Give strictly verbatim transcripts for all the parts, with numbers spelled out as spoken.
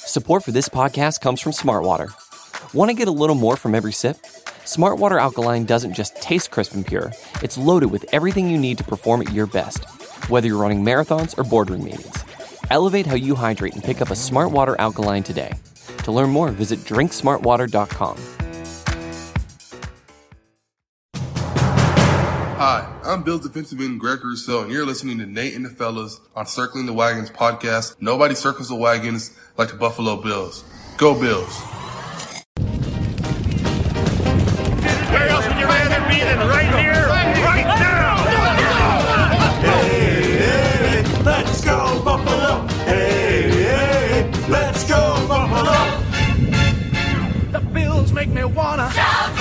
Support for this podcast comes from Smartwater. Want to get a little more from every sip? Smartwater Alkaline doesn't just taste crisp and pure, it's loaded with everything you need to perform at your best, whether you're running marathons or boardroom meetings. Elevate how you hydrate and pick up a Smartwater Alkaline today. To learn more, visit drink smart water dot com. Hi, I'm Bills defensive end Greg Rousseau, and you're listening to Nate and the Fellas on Circling the Wagons podcast. Nobody circles the wagons like the Buffalo Bills. Go Bills! Where else would you rather be than right here, right now? Hey, hey, let's go Buffalo! Hey, hey, let's go Buffalo! The Bills make me wanna shout!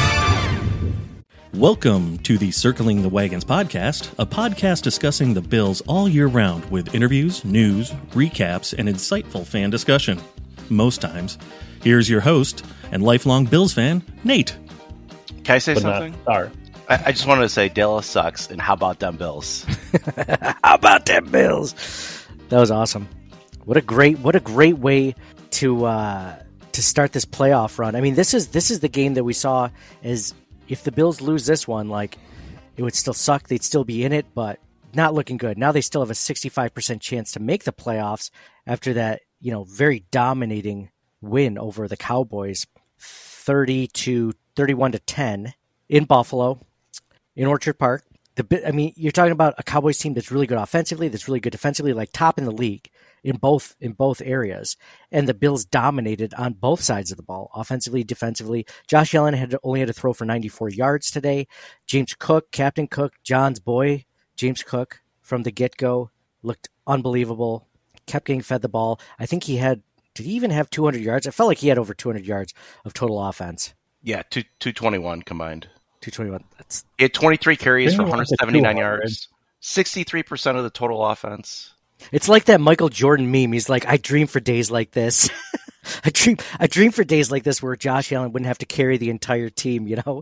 Welcome to the Circling the Wagons podcast, a podcast discussing the Bills all year round with interviews, news, recaps, and insightful fan discussion. Most times. Here's your host and lifelong Bills fan, Nate. Can I say but something? Not, sorry. I, I just wanted to say Dallas sucks, and how about them Bills? How about them Bills? That was awesome. What a great, what a great way to uh, to start this playoff run. I mean, this is this is the game that we saw as if the Bills lose this one, like it would still suck. They'd still be in it, but not looking good. Now they still have a sixty-five percent chance to make the playoffs after that, you know, very dominating win over the Cowboys, thirty to thirty-one to ten in Buffalo, in Orchard Park. The I mean, you're talking about a Cowboys team that's really good offensively, that's really good defensively, like top in the league in both in both areas. And the Bills dominated on both sides of the ball, offensively, defensively. Josh Allen had only had to throw for ninety-four yards today. James Cook, Captain Cook, John's boy, James Cook, from the get-go, looked unbelievable. Kept getting fed the ball. I think he had, did he even have two hundred yards? I felt like he had over two hundred yards of total offense. Yeah, two, two twenty-one combined. two twenty-one. That's... He had twenty-three carries for Didn't one hundred seventy-nine yards, sixty-three percent of the total offense. It's like that Michael Jordan meme. He's like, I dream for days like this. I dream I dream for days like this where Josh Allen wouldn't have to carry the entire team, you know?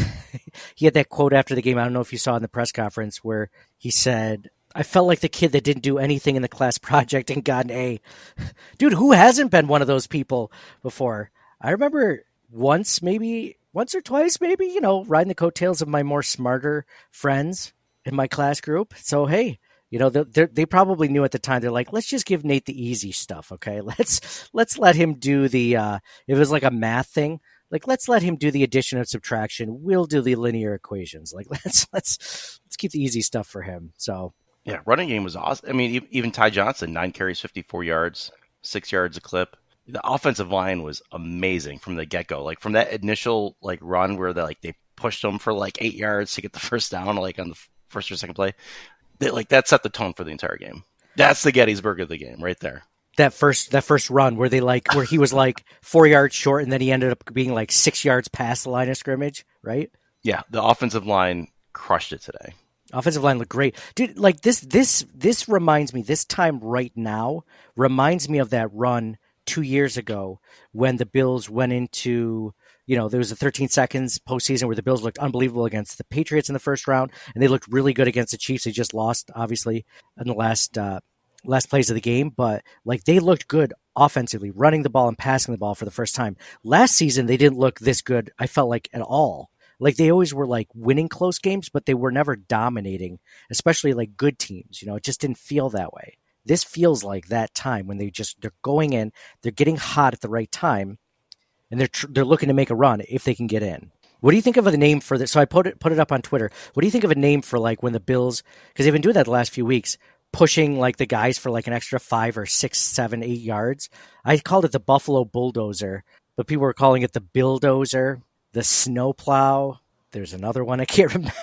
He had that quote after the game, I don't know if you saw in the press conference, where he said, I felt like the kid that didn't do anything in the class project and got an A. Dude, who hasn't been one of those people before? I remember once, maybe once or twice, maybe, you know, riding the coattails of my more smarter friends in my class group. So, hey, you know, they they probably knew at the time. They're like, let's just give Nate the easy stuff, okay? Let's let's let him do the, uh, if it was like a math thing, like let's let him do the addition and subtraction. We'll do the linear equations. Like let's let's let's keep the easy stuff for him. So yeah, running game was awesome. I mean, even Ty Johnson, nine carries, fifty-four yards, six yards a clip. The offensive line was amazing from the get go. Like from that initial like run where they like they pushed them for like eight yards to get the first down, like on the first or second play. They, like that set the tone for the entire game. That's the Gettysburg of the game right there. That first that first run where they like where he was like four yards short and then he ended up being like six yards past the line of scrimmage, right? Yeah, the offensive line crushed it today. Offensive line looked great. Dude, like this this this reminds me, this time right now reminds me of that run two years ago when the Bills went into, you know, there was a thirteen seconds postseason where the Bills looked unbelievable against the Patriots in the first round, and they looked really good against the Chiefs. They just lost, obviously, in the last uh, last plays of the game, but like they looked good offensively, running the ball and passing the ball for the first time. Last season, they didn't look this good, I felt like, at all. Like they always were like winning close games, but they were never dominating, especially like good teams. You know, it just didn't feel that way. This feels like that time when they just, they're going in, they're getting hot at the right time, and they're tr- they're looking to make a run if they can get in. What do you think of a name for this? So I put it put it up on Twitter. What do you think of a name for like when the Bills, because they've been doing that the last few weeks, pushing like the guys for like an extra five or six, seven, eight yards? I called it the Buffalo Bulldozer, but people were calling it the Billdozer, the Snowplow. There's another one I can't remember.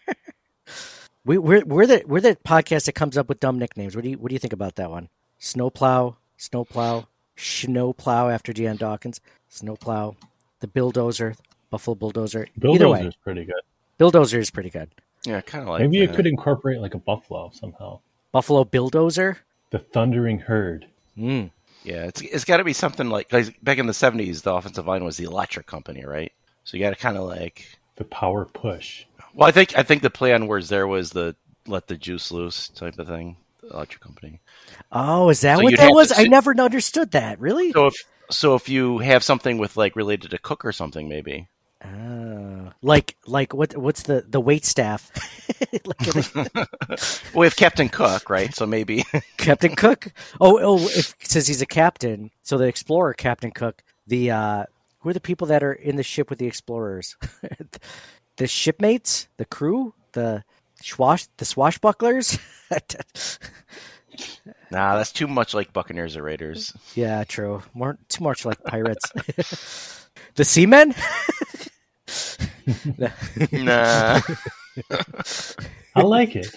we, we're we're the we're the podcast that comes up with dumb nicknames. What do you what do you think about that one? Snowplow, Snowplow, Snowplow after Deion Dawkins, Snowplow, the Billdozer, Buffalo Bulldozer. Either way, Bulldozer is pretty good. Billdozer is pretty good. Yeah, kind of like Maybe that. it could incorporate like a buffalo somehow. Buffalo Billdozer, The Thundering Herd. mm. Yeah, it's it's got to be something like, like back in the seventies, the offensive line was the Electric Company, right? So you got to kind of like The Power Push. Well, I think I think the play on words there was the let the juice loose type of thing. electric company. Oh, is that So what you'd that have was? to I sit- never understood that. Really? So if so, if you have something with like related to Cook or something, maybe. Oh, like like what? What's the the wait staff? Like, Well, we have Captain Cook, right? So maybe. Captain Cook. Oh, oh, if since he's a captain, so the explorer Captain Cook. The uh, who are the people that are in the ship with the explorers? The shipmates, the crew, the swash, the swashbucklers. Nah, that's too much like Buccaneers or Raiders. Yeah, true. More too much like pirates. The seamen. Nah. I like it.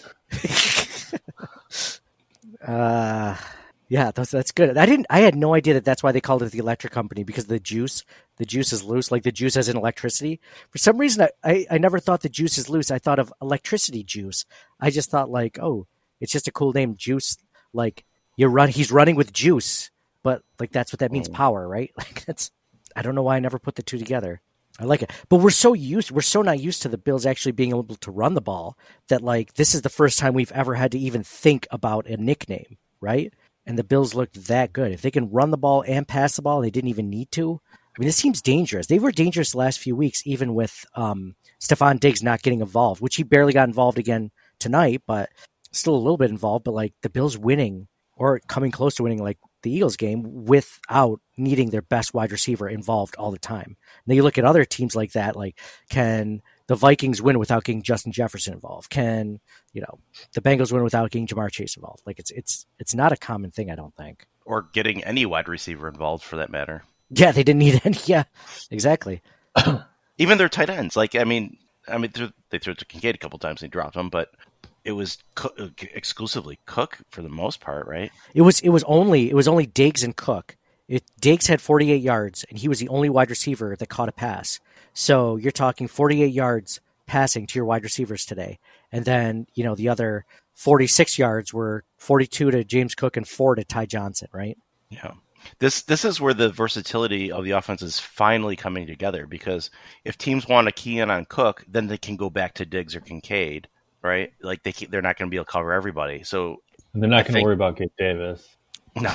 Uh, yeah, that's that's good. I didn't. I had no idea that that's why they called it the electric company, because the juice, the juice is loose, like the juice as in electricity. For some reason, I, I, I never thought the juice is loose. I thought of electricity juice. I just thought like, oh, it's just a cool name, juice. Like you run, he's running with juice, but like that's what that means, power, right? Like that's. I don't know why I never put the two together. I like it, but we're so used, we're so not used to the Bills actually being able to run the ball that like this is the first time we've ever had to even think about a nickname, right? And the Bills looked that good. If they can run the ball and pass the ball, and they didn't even need to. I mean, this team's dangerous. They were dangerous the last few weeks, even with um, Stephon Diggs not getting involved, which he barely got involved again tonight, but still a little bit involved. But like the Bills winning or coming close to winning, like the Eagles game, without needing their best wide receiver involved all the time. Now you look at other teams like that, like can the Vikings win without getting Justin Jefferson involved? Can, you know, the Bengals win without getting Jamar Chase involved? Like it's it's it's not a common thing, I don't think. Or getting any wide receiver involved for that matter. Yeah, they didn't need any. Yeah, exactly. Even their tight ends. Like, I mean, I mean, they threw it to Kincaid a couple times and he dropped them, but it was Cook, exclusively Cook for the most part, right? It was it was only it was only Diggs and Cook. It, Diggs had forty-eight yards, and he was the only wide receiver that caught a pass. So you're talking forty-eight yards passing to your wide receivers today, and then you know the other forty-six yards were forty-two to James Cook and four to Ty Johnson, right? Yeah. This this is where the versatility of the offense is finally coming together, because if teams want to key in on Cook, then they can go back to Diggs or Kincaid, right? Like they they're not going to be able to cover everybody. So And they're not I going to think- worry about Gabe Davis. No.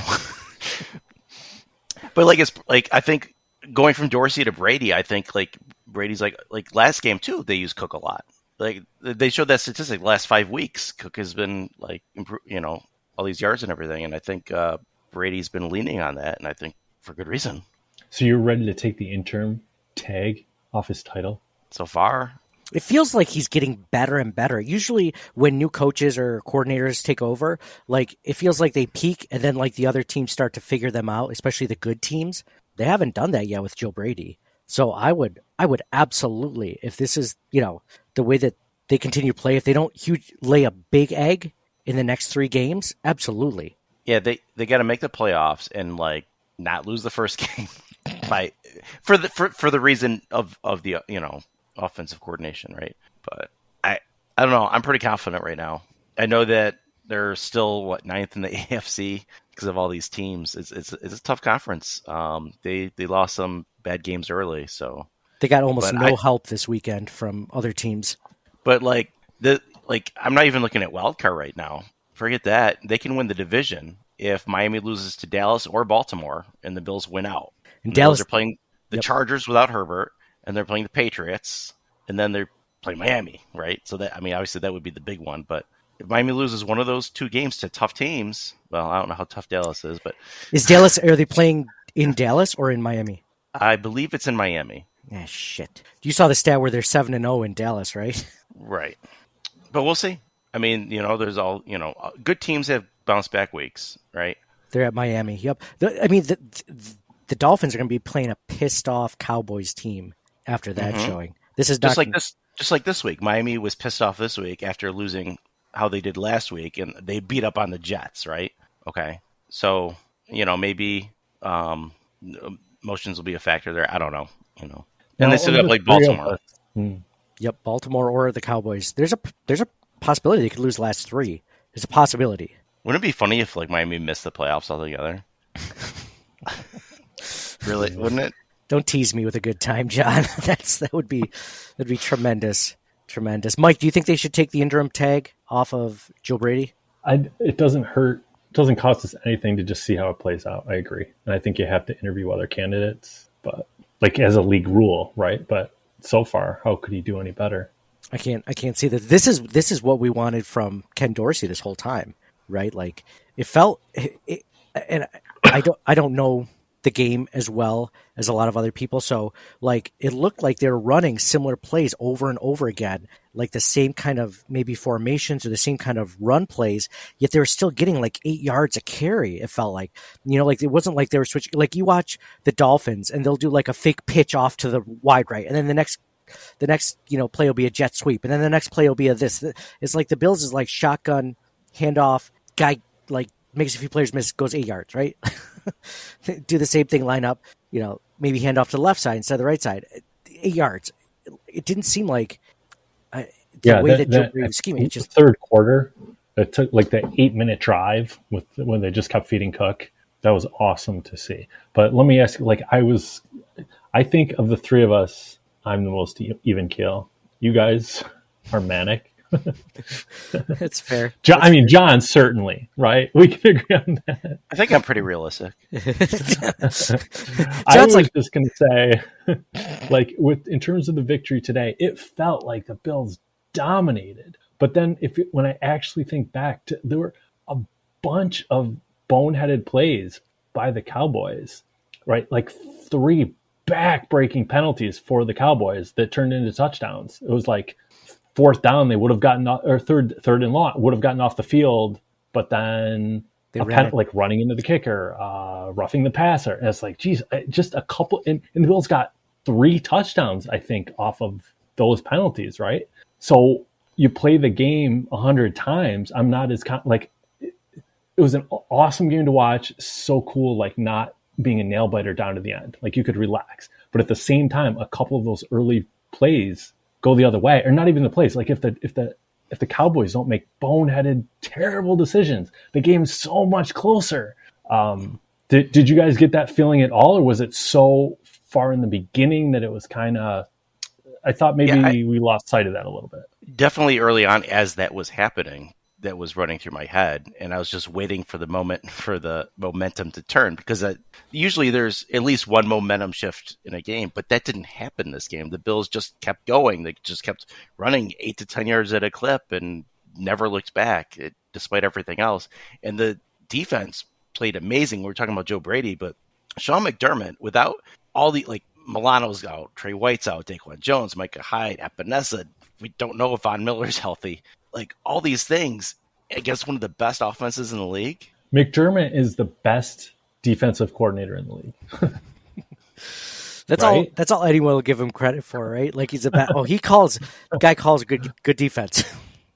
But like it's like I think going from Dorsey to Brady, I think like Brady's like like last game too, they use Cook a lot. Like they showed that statistic the last five weeks. Cook has been like impro- you know, all these yards and everything, and I think uh, Brady's been leaning on that, and I think for good reason. So you're ready to take the interim tag off his title? So far, It feels like he's getting better and better. Usually when new coaches or coordinators take over, like it feels like they peak and then like the other teams start to figure them out, especially the good teams. They haven't done that yet with Joe Brady. So I would I would absolutely, if this is, you know, the way that they continue to play, if they don't huge lay a big egg in the next three games, absolutely. yeah, they they got to make the playoffs and like not lose the first game by for the for, for the reason of of the you know offensive coordination, right? But I I don't know. I'm pretty confident right now. I know that they're still what ninth in the A F C because of all these teams. It's it's it's a tough conference. Um, they they lost some bad games early, so They got almost But no I- help this weekend from other teams. but like the like I'm not even looking at wild card right now. Forget that. They can win the division if Miami loses to Dallas or Baltimore and the Bills win out. And The Bills Dallas are playing the Yep. Chargers without Herbert, and they're playing the Patriots, and then they're playing Miami, right? So that I mean, obviously that would be the big one. But if Miami loses one of those two games to tough teams, well, I don't know how tough Dallas is, but is Dallas are they playing in Dallas or in Miami? I believe it's in Miami, Ah, shit. You saw the stat where they're seven and zero in Dallas, right? right? But we'll see. I mean, you know, there's all you know, good teams have bounce back weeks, right? They're at Miami. Yep. The, I mean, the, the the Dolphins are going to be playing a pissed off Cowboys team after that Mhm. showing. This is Just not like this, just like this week, Miami was pissed off this week after losing how they did last week, and they beat up on the Jets, right? Okay, so you know maybe um, emotions will be a factor there. I don't know, you know. And they Well, still got to play the three of Baltimore. us- Hmm. Yep, Baltimore or the Cowboys. There's a there's a possibility they could lose the last three. There's a possibility. Wouldn't it be funny if like Miami missed the playoffs altogether? Really, wouldn't it? Don't tease me with a good time, John. That's that would be that'd be tremendous, tremendous. Mike, do you think they should take the interim tag off of Joe Brady? I, it doesn't hurt. It doesn't cost us anything to just see how it plays out. I agree. And I think you have to interview other candidates, but like as a league rule, right? But so far, how could he do any better? I can't, I can't see that. This is, this is what we wanted from Ken Dorsey this whole time, right? Like it felt, it, it, and I don't, I don't know the game as well as a lot of other people. So like, it looked like they were running similar plays over and over again, like the same kind of maybe formations or the same kind of run plays, yet they were still getting like eight yards a carry. It felt like, you know, like it wasn't like they were switching, like you watch the Dolphins and they'll do like a fake pitch off to the wide right. And then the next, the next, you know, play will be a jet sweep. And then the next play will be a this. It's like the Bills is like shotgun handoff guy, like makes a few players miss, goes eight yards, right? Do the same thing, line up, you know, maybe hand off to the left side instead of the right side. Eight yards. It didn't seem like uh, the yeah, way that, that Joe that, Brady was scheming. It the just third quarter, it took like the eight minute drive with when they just kept feeding Cook. That was awesome to see. But let me ask you, like, I was, I think of the three of us, I'm the most even keel. You guys are manic. That's fair. John, That's I mean, fair. John certainly, right? We can agree on that. I think I'm pretty realistic. I John's was like, just going to say, like, with in terms of the victory today, it felt like the Bills dominated. But then, if it, when I actually think back, to, there were a bunch of boneheaded plays by the Cowboys, right? Like three back-breaking penalties for the Cowboys that turned into touchdowns. It was like fourth down, they would have gotten, or third, third and long, would have gotten off the field, but then They a ran pen, it. like running into the kicker, uh, roughing the passer. And it's like, geez, just a couple. And, and the Bills got three touchdowns, I think, off of those penalties, right? So you play the game a hundred times. I'm not as con- like it, it was an awesome game to watch. So cool, like not being a nail biter down to the end. Like you could relax, but at the same time, a couple of those early plays go the other way, or not even the plays. Like if the if the if the Cowboys don't make boneheaded, terrible decisions, the game's so much closer. Um, did did you guys get that feeling at all, or was it so far in the beginning that it was kind of? I thought maybe Yeah, I- we lost sight of that a little bit. Definitely early on, as that was happening, that was running through my head, and I was just waiting for the moment for the momentum to turn, because that, usually there's at least one momentum shift in a game, but that didn't happen this game. The Bills just kept going; they just kept running eight to ten yards at a clip and never looked back, it, despite everything else. And the defense played amazing. We were talking about Joe Brady, but Sean McDermott, without all the like Milano's out, Trey White's out, Daquan Jones, Micah Hyde, Epinesa. We don't know if Von Miller's healthy. Like all these things against one of the best offenses in the league. McDermott is the best defensive coordinator in the league. that's all. Right? That's all anyone will give him credit for, right? Like he's a bad. Oh, he calls. Guy calls good good defense.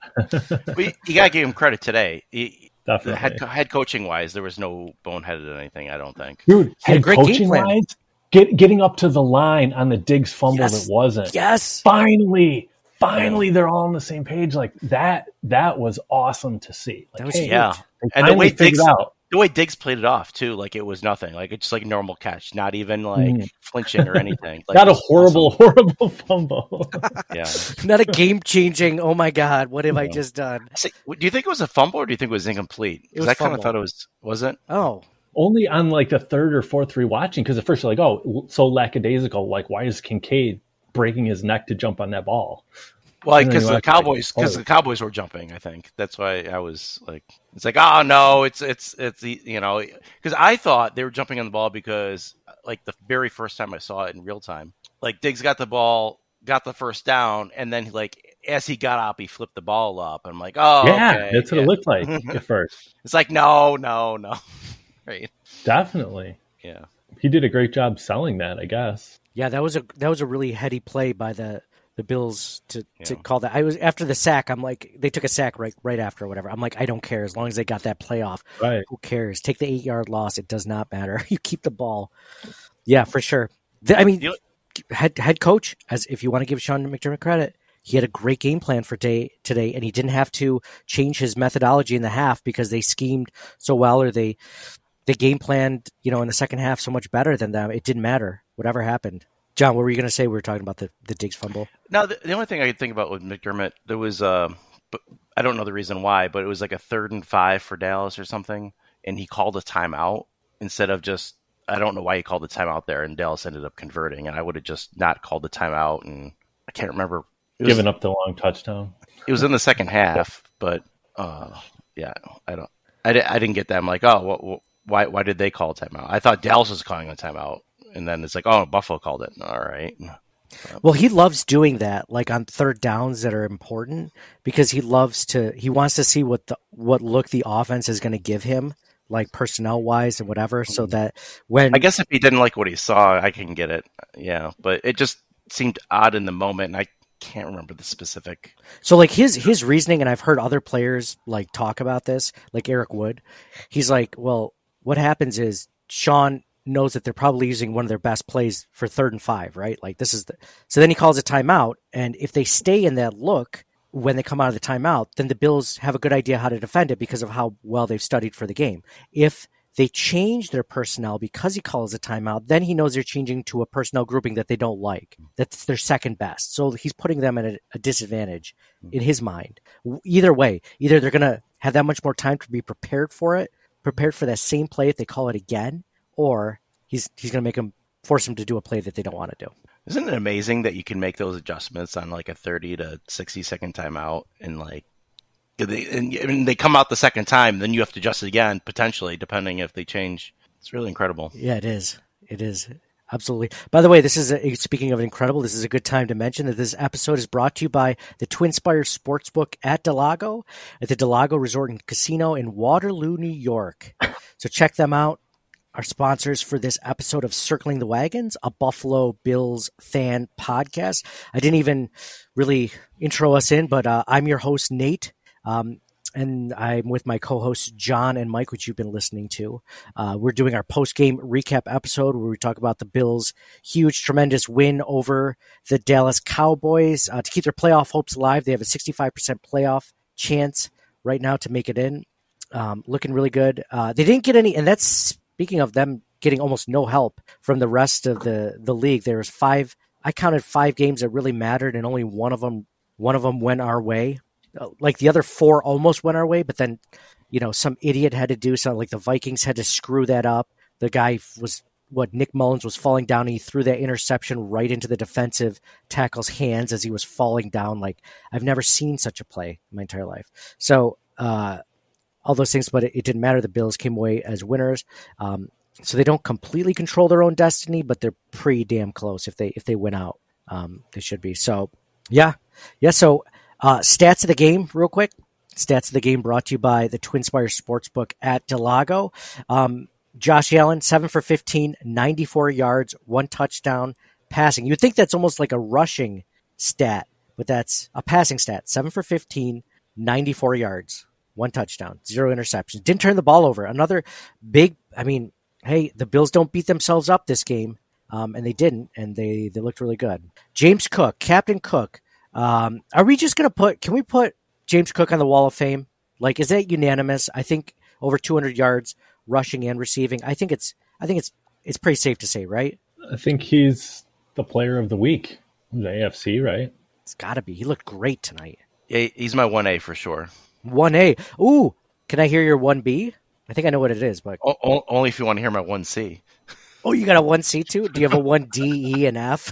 We, you got to give him credit today. He, the Definitely. head, head coaching wise, there was no boneheaded anything, I don't think. Dude, had a head great game coaching plan. wise, get, getting up to the line on the Diggs fumble Yes. that wasn't. Yes. Finally, finally, they're all on the same page. Like that, that was awesome to see. Like, That was hey, huge. Yeah. they And the finally way figured Diggs, out. the way Diggs played it off too, like it was nothing. Like it's just like a normal catch, not even like Mm. flinching or anything. Like, Not it a was horrible, awesome. horrible fumble. Yeah. Not a game changing. Oh my God, what have I just done? See, do you think it was a fumble or do you think it was incomplete? It was Because I kind of fumble. thought it was, wasn't? Oh, Only on like the third or fourth rewatching, because at first you're like, oh, so lackadaisical. Like, why is Kincaid breaking his neck to jump on that ball? Well, And then because you the watch, Cowboys, like, because oh. the Cowboys were jumping. I think that's why I was like, it's like, oh no, it's it's it's the you know, because I thought they were jumping on the ball because like the very first time I saw it in real time, like Diggs got the ball, got the first down, and then like as he got up, he flipped the ball up. I'm like, oh yeah, okay, that's what yeah. it looked like at first. It's like no, no, no, right? Definitely. Yeah. He did a great job selling that, I guess. yeah, that was a that was a really heady play by the the Bills to, to Yeah. call that. I was after the sack. I'm like, they took a sack right right after or whatever. I'm like, I don't care as long as they got that play off. Right. Who cares? Take the eight yard loss. It does not matter. You keep the ball. Yeah, for sure. The- I mean, You- head head coach, as if you want to give Sean McDermott credit, he had a great game plan for day today, and he didn't have to change his methodology in the half because they schemed so well, or they they game planned, you know, in the second half so much better than them. It didn't matter. Whatever happened. John, what were you going to say? We were talking about the, the Diggs fumble. Now, the, the only thing I could think about with McDermott, there was, uh, but I don't know the reason why, but it was like a third and five for Dallas or something, and he called a timeout instead of just, I don't know why he called the timeout there, and Dallas ended up converting, and I would have just not called the timeout, and I can't remember. It Giving was, up the long touchdown. It was in the second half, but uh, yeah, I don't, I, di- I didn't get that. I'm like, oh, what, what, why why did they call a timeout? I thought Dallas was calling a timeout, and then it's like, oh, Buffalo called it. All right. Well, he loves doing that, like on third downs that are important, because he loves to. He wants to see what the what look the offense is going to give him, like personnel wise and whatever, so that when I guess if he didn't like what he saw, I can get it. Yeah, but it just seemed odd in the moment, and I can't remember the specific. So like his his reasoning, and I've heard other players like talk about this, like Eric Wood. He's like, well, what happens is Sean knows that they're probably using one of their best plays for third and five, right? Like this is the so then he calls a timeout, and if they stay in that look when they come out of the timeout, then the Bills have a good idea how to defend it because of how well they've studied for the game. If they change their personnel because he calls a timeout, then he knows they're changing to a personnel grouping that they don't like. That's their second best. So he's putting them at a, a disadvantage in his mind. Either way, either they're going to have that much more time to be prepared for it, prepared for that same play if they call it again, or he's he's going to make them force them to do a play that they don't want to do. Isn't it amazing that you can make those adjustments on like a thirty to sixty second timeout, and like they and, and they come out the second time, then you have to adjust it again potentially depending if they change. It's really incredible. Yeah, it is. It is. Absolutely. By the way, this is a, speaking of incredible, this is a good time to mention that this episode is brought to you by the Twin Spires Sportsbook at Del Lago, at the Del Lago Resort and Casino in Waterloo, New York. So check them out. Our sponsors for this episode of Circling the Wagons, a Buffalo Bills fan podcast. I didn't even really intro us in, but uh, I'm your host, Nate. Um, And I'm with my co-hosts, John and Mike, which you've been listening to. Uh, we're doing our post-game recap episode where we talk about the Bills' huge, tremendous win over the Dallas Cowboys. Uh, to keep their playoff hopes alive, they have a sixty-five percent playoff chance right now to make it in. Um, looking really good. Uh, they didn't get any, and that's speaking of them getting almost no help from the rest of the, the league. There was five, I counted five games that really mattered, and only one of them, one of them went our way. Like the other four almost went our way, but then, you know, some idiot had to do something. Like the Vikings had to screw that up. The guy was, what, Nick Mullins was falling down, and he threw that interception right into the defensive tackle's hands as he was falling down. Like, I've never seen such a play in my entire life. So, uh, all those things, but it, it didn't matter. The Bills came away as winners. Um, so they don't completely control their own destiny, but they're pretty damn close. If they if they win out, um, they should be. So, yeah. Yeah, so... Uh, stats of the game, real quick. Stats of the game brought to you by the Twin Spires Sportsbook at Del Lago. Um, Josh Allen, seven for fifteen, ninety-four yards, one touchdown, passing. You'd think that's almost like a rushing stat, but that's a passing stat. seven for fifteen, ninety-four yards, one touchdown, zero interceptions. Didn't turn the ball over. Another big, I mean, hey, the Bills don't beat themselves up this game, um, and they didn't, and they, they looked really good. James Cook, Captain Cook. Um, are we just going to put, can we put James Cook on the Wall of Fame? Like, is that unanimous? I think over two hundred yards rushing and receiving. I think it's, I think it's, it's pretty safe to say, right? I think he's the player of the week. The A F C, right? It's gotta be. He looked great tonight. Yeah, he's my one A for sure. one A. Ooh, can I hear your one B? I think I know what it is, but o- only if you want to hear my one C. Oh, you got a one C too? Do you have a one D, E, and F?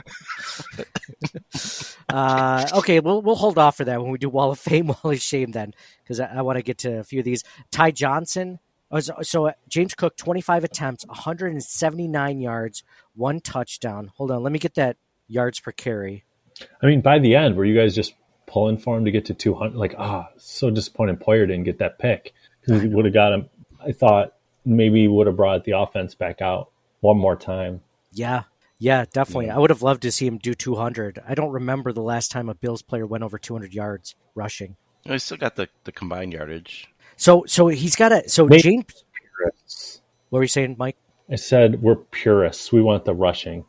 uh, okay, we'll we'll hold off for that when we do Wall of Fame, Wall of Shame then, because I, I want to get to a few of these. Ty Johnson, so, so uh, James Cook, twenty-five attempts, one hundred seventy-nine yards, one touchdown. Hold on, let me get that yards per carry. I mean, by the end, were you guys just pulling for him to get to two hundred? Like, ah, oh, so disappointed Poyer didn't get that pick, because he would have got him. I thought maybe he would have brought the offense back out one more time. Yeah, yeah, definitely. Yeah. I would have loved to see him do two hundred. I don't remember the last time a Bills player went over two hundred yards rushing. No, he's still got the, the combined yardage. So so he's got a so Maybe James. Purists. What were you saying, Mike? I said we're purists. We want the rushing.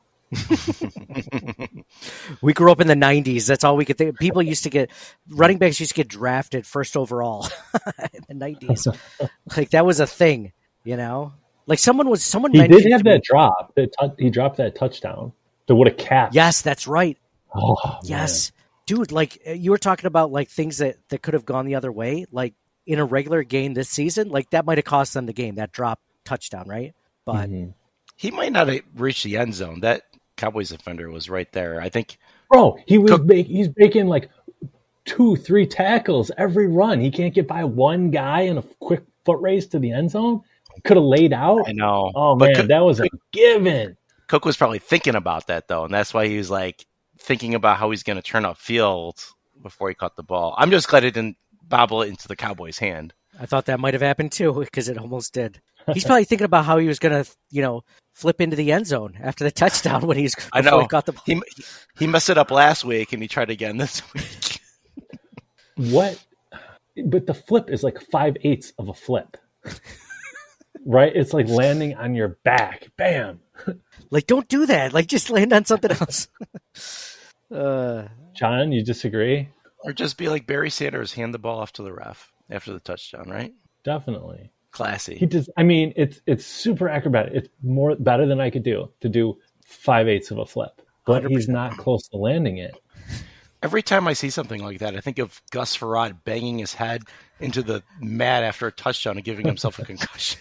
We grew up in the nineties. That's all we could think. People used to get running backs used to get drafted first overall in the nineties. Like that was a thing, you know. Like someone was someone. He mentioned did have that drop. That t- he dropped that touchdown that would have capped. Yes, that's right. Oh, yes, man. dude, like you were talking about like things that, that could have gone the other way. Like in a regular game this season, like that might have cost them the game, that drop touchdown, right? But Mhm. He might not have reached the end zone. That Cowboys defender was right there. I think. Bro, he was Cook- make, he's making like two, three tackles every run. He can't get by one guy in a quick foot race to the end zone. Could have laid out. I know. Oh But man, Cook- that was a given. Cook was probably thinking about that though, and that's why he was like thinking about how he's going to turn upfield before he caught the ball. I'm just glad it didn't bobble into the Cowboys' hand. I thought that might have happened too because it almost did. He's probably thinking about how he was going to, you know, flip into the end zone after the touchdown when he's I before know he got the ball. he he messed it up last week, and he tried again this week. What? But the flip is like five eighths of a flip, right? It's like landing on your back. Bam. Like, don't do that. Like, just land on something else. uh, John, you disagree? Or just be like Barry Sanders, hand the ball off to the ref after the touchdown, right? Definitely. Classy. He does. I mean, it's it's super acrobatic. It's more better than I could do to do five eighths of a flip, but one hundred percent. he's not close to landing it. Every time I see something like that, I think of Gus Farad banging his head into the mat after a touchdown and giving himself a concussion.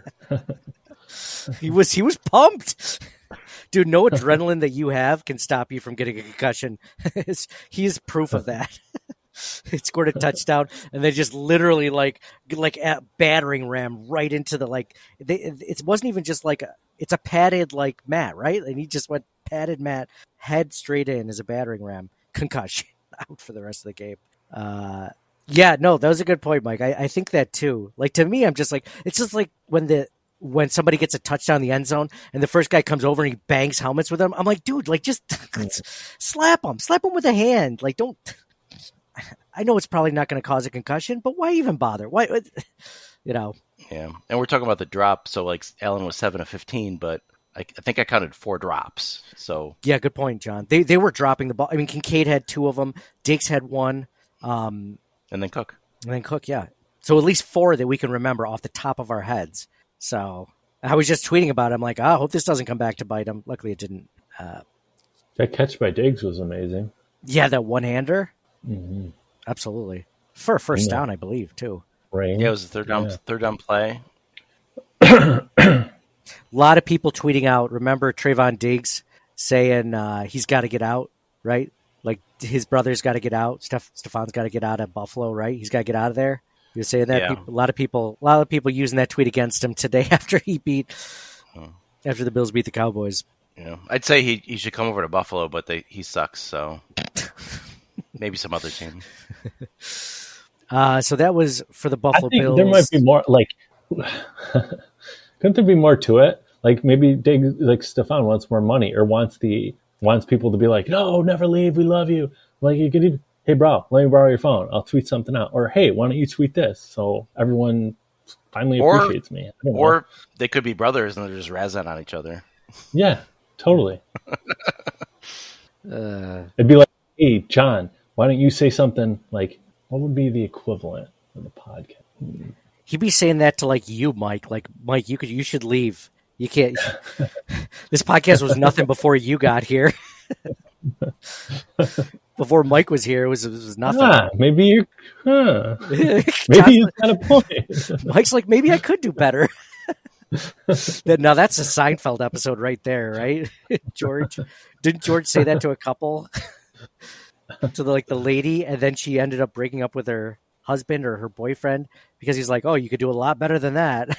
he was he was pumped. Dude, no adrenaline that you have can stop you from getting a concussion. He is proof of that. He scored a touchdown, and they just literally like like a battering ram right into the like. They, it wasn't even just like a. It's a padded like mat, right? And he just went padded mat, head straight in as a battering ram. Concussion, out for the rest of the game. Uh, yeah, no, that was a good point, Mike. I, I think that too. Like to me, I'm just like it's just like when the when somebody gets a touchdown in the end zone and the first guy comes over and he bangs helmets with them. I'm like, dude, like just slap him, slap him with a hand. Like don't. I know it's probably not going to cause a concussion, but why even bother? Why, you know? Yeah, and we're talking about the drop. So like Allen was seven of fifteen, but I, I think I counted four drops. So yeah, good point, John. They they were dropping the ball. I mean, Kincaid had two of them. Diggs had one. Um, and then Cook. And then Cook, yeah. So at least four that we can remember off the top of our heads. So I was just tweeting about it. I'm like, oh, I hope this doesn't come back to bite him. Luckily, it didn't. Uh, That catch by Diggs was amazing. yeah, that one-hander. Mm-hmm. Absolutely. For a first Yeah. down, I believe, too. Rain. Yeah, it was a third down, Yeah. third down play. A lot of people tweeting out. Remember Trayvon Diggs saying uh, he's got to get out, right? Like his brother's got to get out. Steph, Stefan's got to get out of Buffalo, right? He's got to get out of there. He was saying that. Yeah. People, a lot of people, a lot of people using that tweet against him today after he beat, Oh. after the Bills beat the Cowboys. You know, I'd say he he should come over to Buffalo, but they he sucks. So maybe some other team. Uh, so that was for the I Buffalo think Bills. there might be more. Like, couldn't there be more to it? Like maybe Diggs, like Stefan wants more money or wants the wants people to be like, no, never leave, we love you. Like you could, hey bro, let me borrow your phone. I'll tweet something out. Or hey, why don't you tweet this so everyone finally Or- appreciates me. I don't know. Or they could be brothers and they're just razzing on each other. yeah, totally. Uh, It'd be like, hey John, why don't you say something like, what would be the equivalent of the podcast? he'd be saying that to like you, Mike. Like Mike, you could, you should leave. You can't. This podcast was nothing before you got here. Before Mike was here, it was, it was nothing. Ah, maybe you, huh? Maybe John's you got a point. Mike's like, maybe I could do better. That- now that's a Seinfeld episode right there, right? George, didn't George say that to a couple, to the, like the lady, and then she ended up breaking up with her husband or her boyfriend because he's like, "Oh, you could do a lot better than that."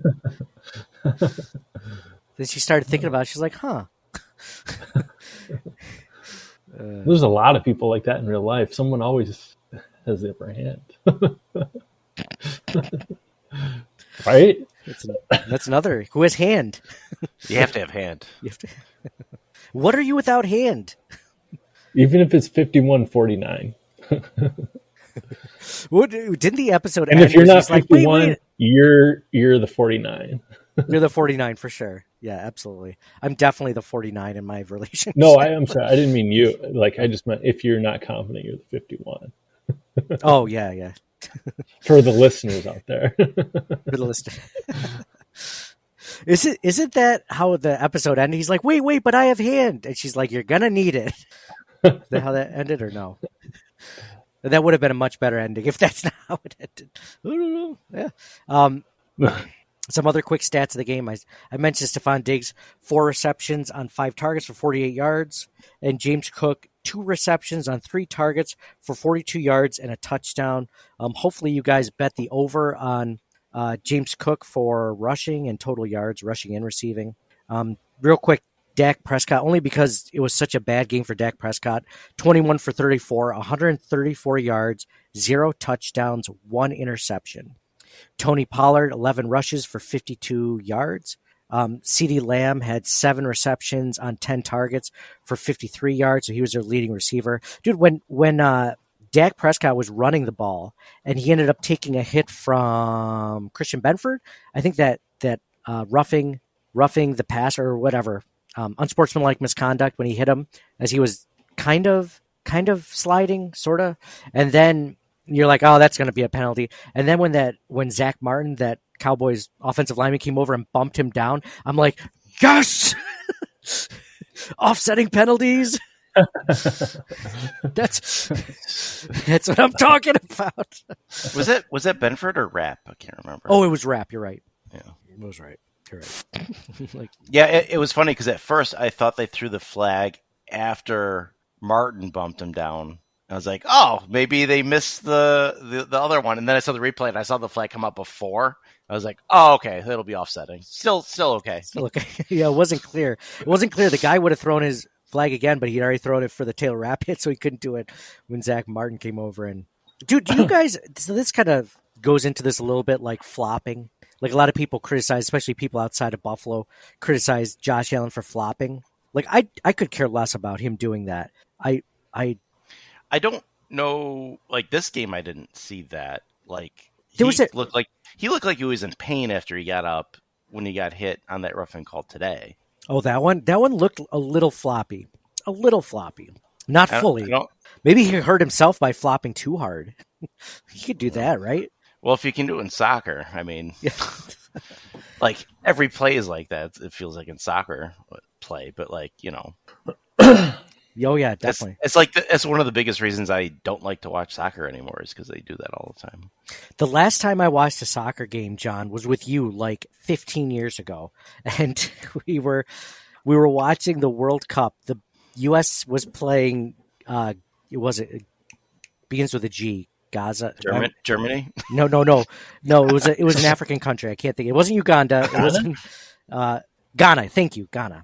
Then she started thinking about it. She's like, "Huh." There's a lot of people like that in real life. Someone always has the upper hand. Right? That's, an, that's another. Who has hand? You have to have hand. You have to, what are you without hand? Even if it's fifty-one forty-nine. What didn't the episode And end if you're where not she's like, wait, fifty-one, wait. you're you're the forty-nine. You're the forty-nine for sure. Yeah, absolutely. I'm definitely the forty-nine in my relationship. No, I, I'm sorry. I didn't mean you. Like, I just meant if you're not confident, you're the fifty-one. Oh, yeah, yeah. For the listeners out there. For the listener. Is it, isn't that how the episode ended? He's like, wait, wait, but I have hand. And she's like, you're going to need it. Is that how that ended, or no? That would have been a much better ending if that's not how it ended. I don't know. Yeah. Um, some other quick stats of the game. I, I mentioned Stephon Diggs, four receptions on five targets for forty-eight yards, and James Cook, two receptions on three targets for forty-two yards and a touchdown. Um, hopefully you guys bet the over on uh, James Cook for rushing and total yards, rushing and receiving. Um, real quick, Dak Prescott, only because it was such a bad game for Dak Prescott, twenty-one for thirty-four, one hundred thirty-four yards, zero touchdowns, one interception. Tony Pollard, eleven rushes for fifty-two yards. Um, CeeDee Lamb had seven receptions on ten targets for fifty-three yards, so he was their leading receiver. Dude, when when uh, Dak Prescott was running the ball and he ended up taking a hit from Christian Benford, I think that that uh, roughing roughing the passer or whatever, um, unsportsmanlike misconduct when he hit him as he was kind of kind of sliding, sort of, and then you're like, oh, that's going to be a penalty. And then when that when Zach Martin, that Cowboys offensive lineman, came over and bumped him down, I'm like, yes, offsetting penalties. that's that's what I'm talking about. Was that was that Benford or Rapp? I can't remember. Oh, it was Rapp. You're right. Yeah, it was right. You're right. like, yeah, it, it was funny because at first I thought they threw the flag after Martin bumped him down. I was like, oh, maybe they missed the, the, the other one. And then I saw the replay and I saw the flag come up before. I was like, oh, okay, it'll be offsetting. Still still okay. Still okay. Yeah, it wasn't clear. It wasn't clear. The guy would have thrown his flag again, but he'd already thrown it for the Taylor Rapp hit, so he couldn't do it when Zach Martin came over. And dude, do you guys, so this kind of goes into this a little bit, like flopping. Like a lot of people criticize, especially people outside of Buffalo, criticize Josh Allen for flopping. Like I I could care less about him doing that. I I I don't know. Like this game, I didn't see that. Like there he was a, looked like he looked like he was in pain after he got up when he got hit on that roughing call today. Oh, that one. That one looked a little floppy. A little floppy. Not I fully. I don't, Maybe he hurt himself by flopping too hard. He could do that, right? well, if you can do it in soccer, I mean, Yeah. like every play is like that. It feels like in soccer play, but like you know. Oh yeah, It's, definitely. it's like the, it's one of the biggest reasons I don't like to watch soccer anymore is because they do that all the time. The last time I watched a soccer game, John, was with you like fifteen years ago, and we were we were watching the World Cup. The U S was playing. Uh, it was it begins with a G. Gaza, German, Germany. No, no, no, no. It was a, it was an African country. I can't think. It wasn't Uganda. It wasn't uh, Ghana. Thank you, Ghana.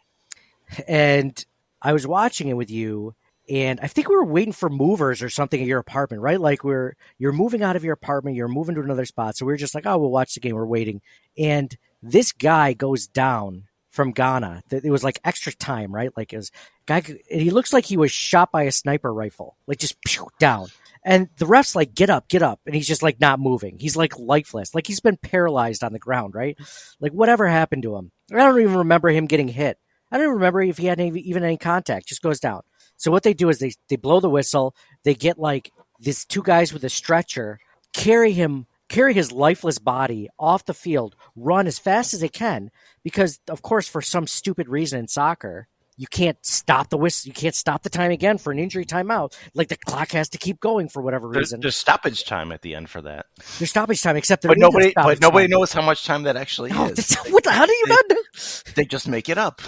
And I was watching it with you, and I think we were waiting for movers or something at your apartment, right? Like we're you're moving out of your apartment, you're moving to another spot. So we were just like, oh, we'll watch the game. We're waiting, and this guy goes down from Ghana. It was like extra time, right? Like it was guy. He looks like he was shot by a sniper rifle, like just pew, down. And the ref's like, get up, get up. And he's just like not moving. He's like lifeless. Like he's been paralyzed on the ground, right? Like whatever happened to him. I don't even remember him getting hit. I don't remember if he had any, even any contact. Just goes down. So what they do is they, they blow the whistle. They get like these two guys with a stretcher, carry him, carry his lifeless body off the field, run as fast as they can. Because, of course, for some stupid reason in soccer, you can't stop the whistle. You can't stop the time again for an injury timeout. Like the clock has to keep going for whatever There's, reason. there's stoppage time at the end for that. There's stoppage time, except there But is no nobody, stoppage but nobody time. knows how much time that actually No, is. that's- what the- how do you not know? They just make it up.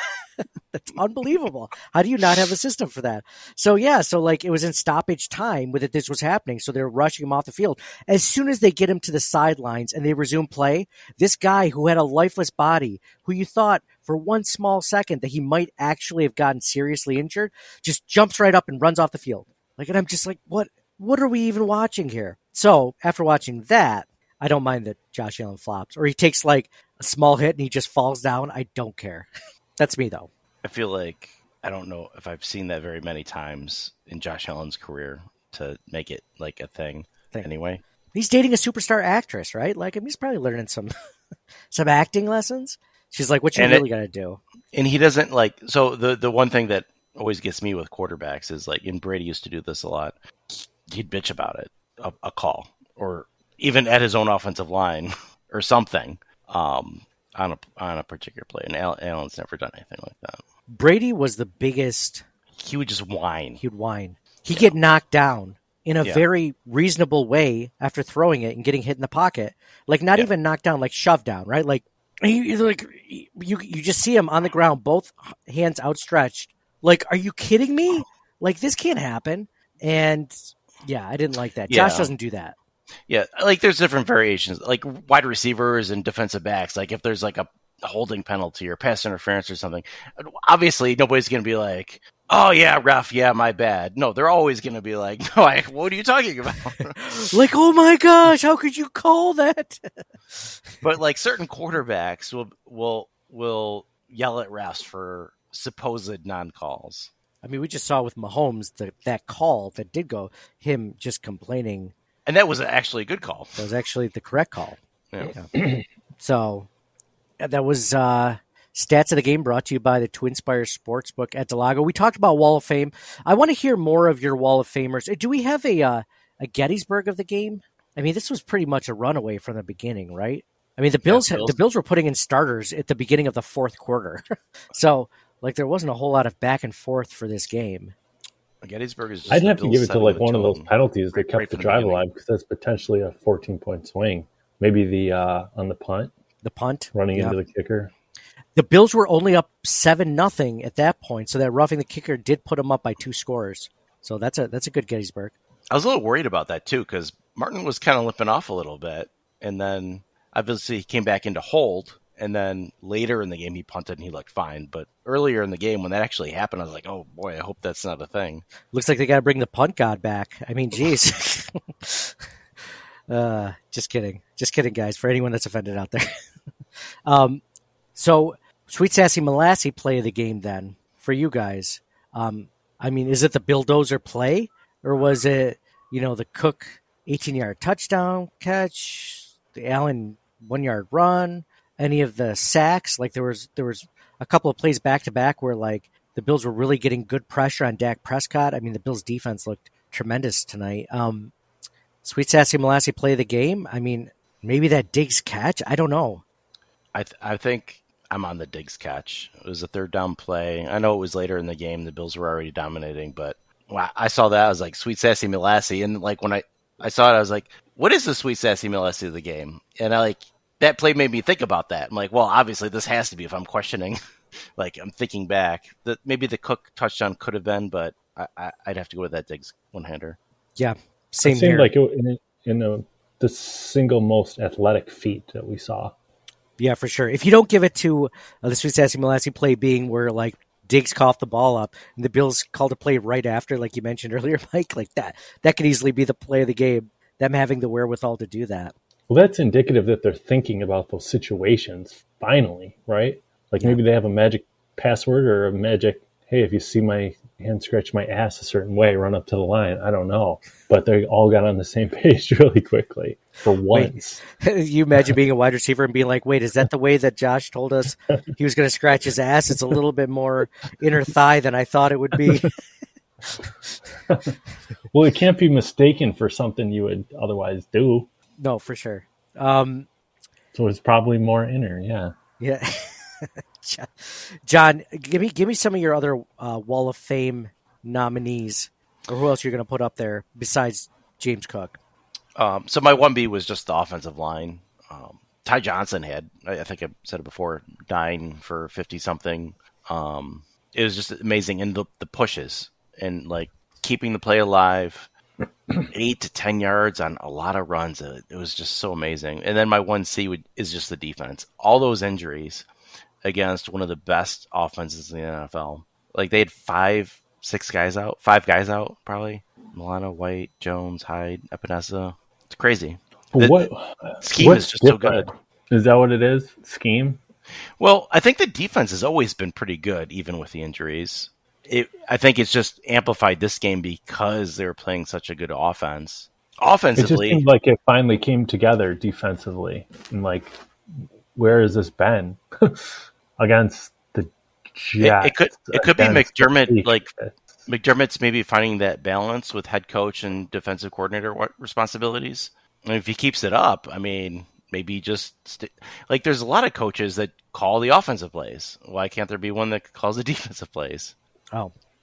That's unbelievable. How do you not have a system for that? So yeah, so like it was in stoppage time with it. This was happening, so they're rushing him off the field. As soon as they get him to the sidelines and they resume play, this guy who had a lifeless body, who you thought for one small second that he might actually have gotten seriously injured, just jumps right up and runs off the field. Like, and I'm just like, what? What are we even watching here? So after watching that, I don't mind that Josh Allen flops, or he takes like a small hit and he just falls down. I don't care. That's me though. I feel like I don't know if I've seen that very many times in Josh Allen's career to make it like a thing. Thing. Anyway, he's dating a superstar actress, right? Like, I mean, he's probably learning some some acting lessons. She's like, "What you And really it- got to do?" and he doesn't like. So the the one thing that always gets me with quarterbacks is like, and Brady used to do this a lot. He'd bitch about it, a, a call, or even at his own offensive line or something um, on a on a particular play. And Al- Allen's never done anything like that. Brady was the biggest he would just whine. He would whine. He'd get knocked down in a Yeah. very reasonable way after throwing it and getting hit in the pocket. Like not Yeah. even knocked down, like shoved down, right? Like he, he's like you you just see him on the ground, both hands outstretched. Like, are you kidding me? Like this can't happen. And yeah, I didn't like that. Yeah. Josh doesn't do that. Yeah, like there's different variations, like wide receivers and defensive backs. Like if there's like a holding penalty or pass interference or something, obviously nobody's going to be like, oh yeah, ref, yeah, my bad. No, they're always going to be like, no, I, what are you talking about? Like, oh my gosh, how could you call that? But like certain quarterbacks will will will yell at refs for supposed non-calls. I mean, we just saw with Mahomes the, that call that did go, him just complaining. And that was actually a good call. That was actually the correct call. Yeah. Yeah. So that was uh, Stats of the Game brought to you by the Twinspire Sportsbook at Delago. We talked about Wall of Fame. I want to hear more of your Wall of Famers. Do we have a uh, a Gettysburg of the game? I mean, this was pretty much a runaway from the beginning, right? I mean, the Bills, Yeah, Bills. the Bills were putting in starters at the beginning of the fourth quarter. So, like, there wasn't a whole lot of back and forth for this game. Gettysburg is. Just I'd the have to Bills give it to setting like the one of those tone penalties that right- kept right the from drive beginning. alive, because that's potentially a fourteen point swing. Maybe the uh, on the punt, The punt. running Yeah. into the kicker. The Bills were only up seven nothing at that point, so that roughing the kicker did put them up by two scores. So that's a that's a good Gettysburg. I was a little worried about that too, because Martin was kind of limping off a little bit, and then obviously he came back into hold, and then later in the game he punted and he looked fine. But earlier in the game when that actually happened, I was like, oh boy, I hope that's not a thing. Looks like they got to bring the punt god back. I mean, geez. uh, just kidding, just kidding, guys. For anyone that's offended out there. um, so Sweet Sassy Molassy play of the game then for you guys. Um, I mean, is it the Bulldozer play, or was it, you know, the Cook eighteen-yard touchdown catch, the Allen one-yard run, any of the sacks? Like there was there was a couple of plays back-to-back where, like, the Bills were really getting good pressure on Dak Prescott. I mean, the Bills' defense looked tremendous tonight. Um, Sweet Sassy Molassy play of the game. I mean, maybe that Diggs catch. I don't know. I th- I think I'm on the Diggs catch. It was a third down play. I know it was later in the game. The Bills were already dominating, but wow, I saw that. I was like, Sweet Sassy Molassy. And like when I, I saw it, I was like, what is the Sweet Sassy Molassy of the game? And I like that play made me think about that. I'm like, well, obviously this has to be if I'm questioning. Like I'm thinking back that maybe the Cook touchdown could have been, but I, I, I'd have to go with that Diggs one-hander. Yeah, same It seemed here. like it, in, in the, the single most athletic feat that we saw. Yeah, for sure. If you don't give it to uh, the Sweet Sassy Molassy play being where, like, Diggs coughed the ball up and the Bills called a play right after, like you mentioned earlier, Mike, like that, that could easily be the play of the game, them having the wherewithal to do that. Well, that's indicative that they're thinking about those situations finally, right? Like maybe they have a magic password or a magic, hey, if you see my hand scratch my ass a certain way, run up to the line. I don't know. But they all got on the same page really quickly for once. You imagine being a wide receiver and being like, wait, is that the way that Josh told us he was going to scratch his ass? It's a little bit more inner thigh than I thought it would be. Well, it can't be mistaken for something you would otherwise do. No, for sure. Um, So it's probably more inner, yeah. yeah. John, give me give me some of your other uh, Wall of Fame nominees, or who else you're going to put up there besides James Cook. Um, so my one B was just the offensive line. Um, Ty Johnson had, I, I think I said it before, nine for fifty something. Um, it was just amazing, and the the pushes and like keeping the play alive, eight to ten yards on a lot of runs. It, it was just so amazing. And then my one C would, is just the defense. All those injuries against one of the best offenses in the N F L. Like they had five, six guys out, five guys out probably. Milano, White, Jones, Hyde, Epinesa. It's crazy. The, What the scheme what's is just so different? good. Is that what it is? Scheme? Well, I think the defense has always been pretty good, even with the injuries. It, I think it's just amplified this game because they were playing such a good offense. It just Offensively, seemed like it finally came together defensively. And like, where has this been? Against the it, Jets. it could it could be against the McDermott. Like Patriots. McDermott's maybe finding that balance with head coach and defensive coordinator wa- responsibilities. And if he keeps it up, I mean, maybe just st- like there's a lot of coaches that call the offensive plays. Why can't there be one that calls the defensive plays? Oh,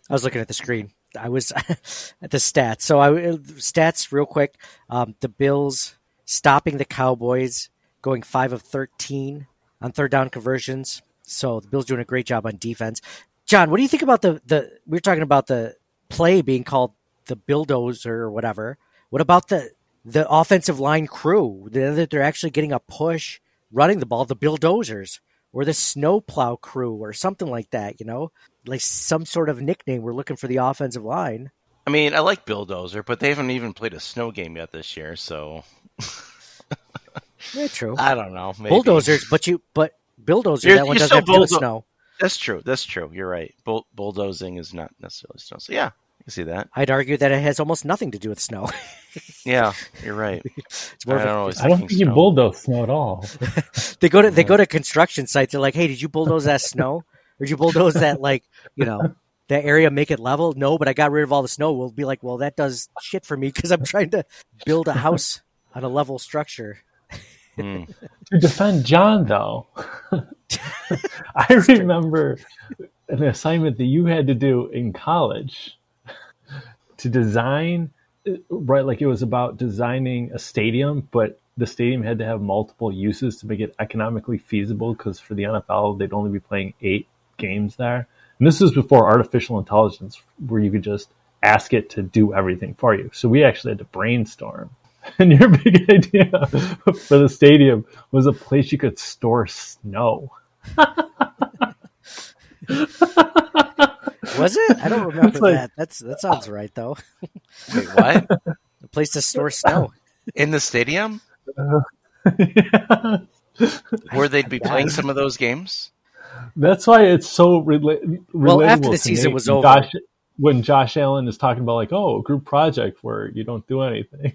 I was looking at the screen. I was at the stats. So I stats real quick. Um, the Bills stopping the Cowboys, going five of thirteen on third down conversions. So the Bills doing a great job on defense. John, what do you think about the the? We were talking about the play being called the Bulldozer or whatever. What about the the offensive line crew? That they're actually getting a push running the ball. The Bulldozers or the Snowplow crew or something like that. You know. Like some sort of nickname we're looking for the offensive line. I mean, I like Bulldozer, but they haven't even played a snow game yet this year, so yeah, true. I don't know. Maybe. Bulldozers, but you but Bulldozer You're, that one you're doesn't have to do with bulldo- snow. That's true. That's true. You're right. Bull- bulldozing is not necessarily snow. So yeah, I can see that. I'd argue that it has almost nothing to do with snow. Yeah, you're right. It's more I of a- don't, always I don't think you snow. bulldoze snow at all. they go to they go to construction sites. They're like, "Hey, did you bulldoze that snow? Or did you bulldoze that like you know?" That area, make it level? No, but I got rid of all the snow. We'll be like, well, that does shit for me because I'm trying to build a house on a level structure. Mm. To defend John, though, I remember an assignment that you had to do in college to design, right? Like it was about designing a stadium, but the stadium had to have multiple uses to make it economically feasible because for the N F L, they'd only be playing eight games there. And this is before artificial intelligence, where you could just ask it to do everything for you. So we actually had to brainstorm. And your big idea for the stadium was a place you could store snow. Was it? I don't remember like- that. That's that sounds right though. Wait, what? A place to store snow. In the stadium? Yeah. Where they'd be playing some of those games? That's why it's so rela- relatable. Well, after the to season Nate was when over. Josh, when Josh Allen is talking about like, oh, a group project where you don't do anything.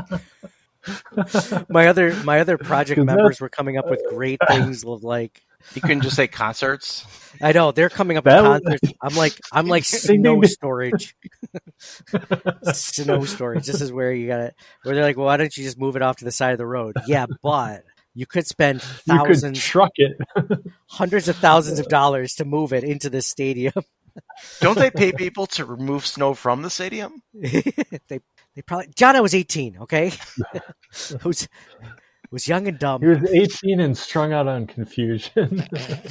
My other my other project 'Cause members were coming up with great things of like You couldn't just say concerts? I know they're coming up with That was- concerts. I'm like I'm like Ding, snow ding, ding. storage. Snow storage. This is where you got it. Where they're like, well, why don't you just move it off to the side of the road? Yeah, but you could spend You could thousands, truck it. hundreds of thousands of dollars to move it into the stadium. Don't they pay people to remove snow from the stadium? they they probably John. I was eighteen. Okay, was was young and dumb. He was eighteen and strung out on confusion.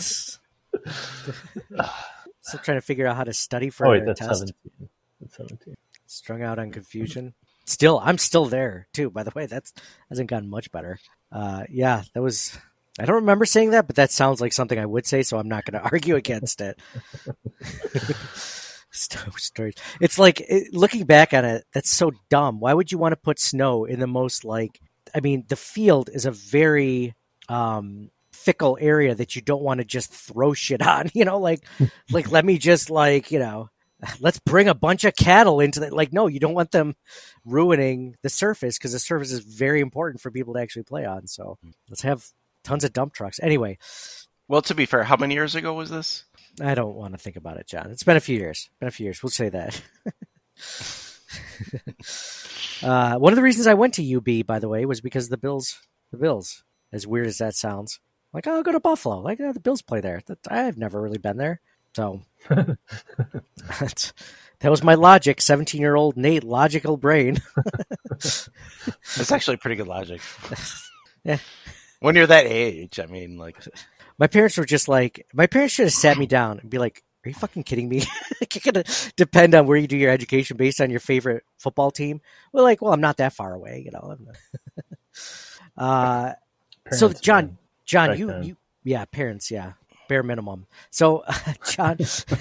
Still trying to figure out how to study for Oh, wait, a that's test. seventeen. That's seventeen. Strung out on confusion. Still, I'm still there too. By the way, that's hasn't gotten much better. Uh, yeah, that was. I don't remember saying that, but that sounds like something I would say, so I'm not going to argue against it. Snow storage. It's like it, looking back on it, that's so dumb. Why would you want to put snow in the most like? I mean, the field is a very um, fickle area that you don't want to just throw shit on. You know, like like let me just like you know. Let's bring a bunch of cattle into the like. No, you don't want them ruining the surface because the surface is very important for people to actually play on. So let's have tons of dump trucks. Anyway, Well, to be fair, how many years ago was this? I don't want to think about it, John. It's been a few years. Been a few years. We'll say that. uh, one of the reasons I went to U B, by the way, was because the Bills. The Bills. As weird as that sounds, like oh, I'll go to Buffalo. Like oh, the Bills play there. That, I've never really been there, so. That's, that was my logic, seventeen-year-old Nate, logical brain. That's actually pretty good logic. Yeah. When you're that age, I mean, like, My parents were just like, my parents should have sat me down and be like, are you fucking kidding me? You're going to depend on where you do your education based on your favorite football team? We're like, well, I'm not that far away, you know. uh, so, Parents, John, man. John, Back you, then. you, yeah, parents, yeah. Bare minimum. So, uh, John,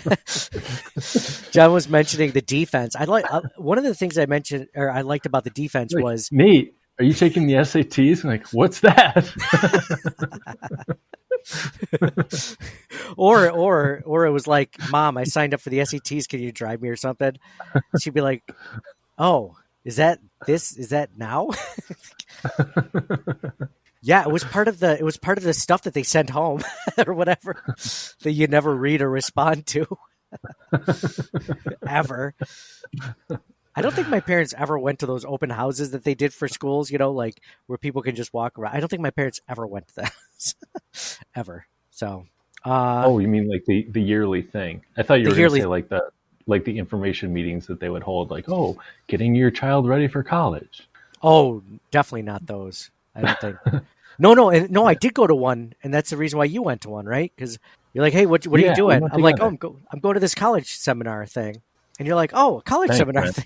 John was mentioning the defense. I like uh, one of the things I mentioned, or I liked about the defense Like, was Nate, are you taking the S A Ts? I'm like, what's that? or or or it was like, Mom, I signed up for the S A Ts. Can you drive me or something? She'd be like, oh, is that this? Is that now? Yeah, it was part of the it was part of the stuff that they sent home or whatever that you never read or respond to ever. I don't think my parents ever went to those open houses that they did for schools, you know, like where people can just walk around. I don't think my parents ever went to that ever. So, uh, Oh, you mean like the, the yearly thing? I thought you The were going yearly- to say like the like the information meetings that they would hold, like, oh, getting your child ready for college. Oh, definitely not those. I don't think. no, no, and no. I did go to one, and that's the reason why you went to one, right? Because you're like, hey, what, what are Yeah, you doing? we went I'm like, oh, together. I'm, go, I'm going to this college seminar thing, and you're like, oh, a college Thanks, seminar man. thing.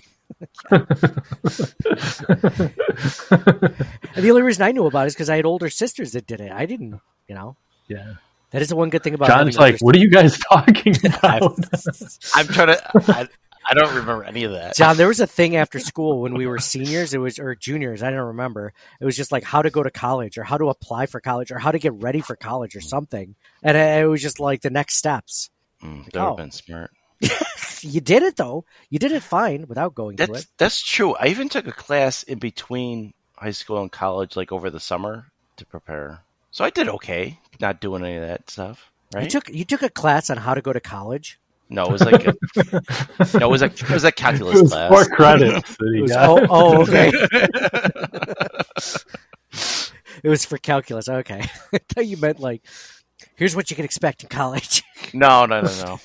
And the only reason I knew about it is because I had older sisters that did it. I didn't, you know. Yeah. That is the one good thing about. John's having like, older what are you guys talking I'm, about? I'm trying to. I, I don't remember any of that. John, there was a thing after school when we were seniors, it was or juniors, I don't remember. It was just like how to go to college or how to apply for college or how to get ready for college or something. And it was just like the next steps. Mm, that would have Oh. been smart. You did it though. You did it fine without going through That's it. that's true. I even took a class in between high school and college, like over the summer, to prepare. So I did okay, not doing any of that stuff. Right? You took you took a class on how to go to college. No, it was like a, no, it was a it was a calculus It was class. four credits that he It was, got. oh, oh, okay. It was for calculus. Okay. I thought you meant like, here's what you can expect in college. No, no, no, no.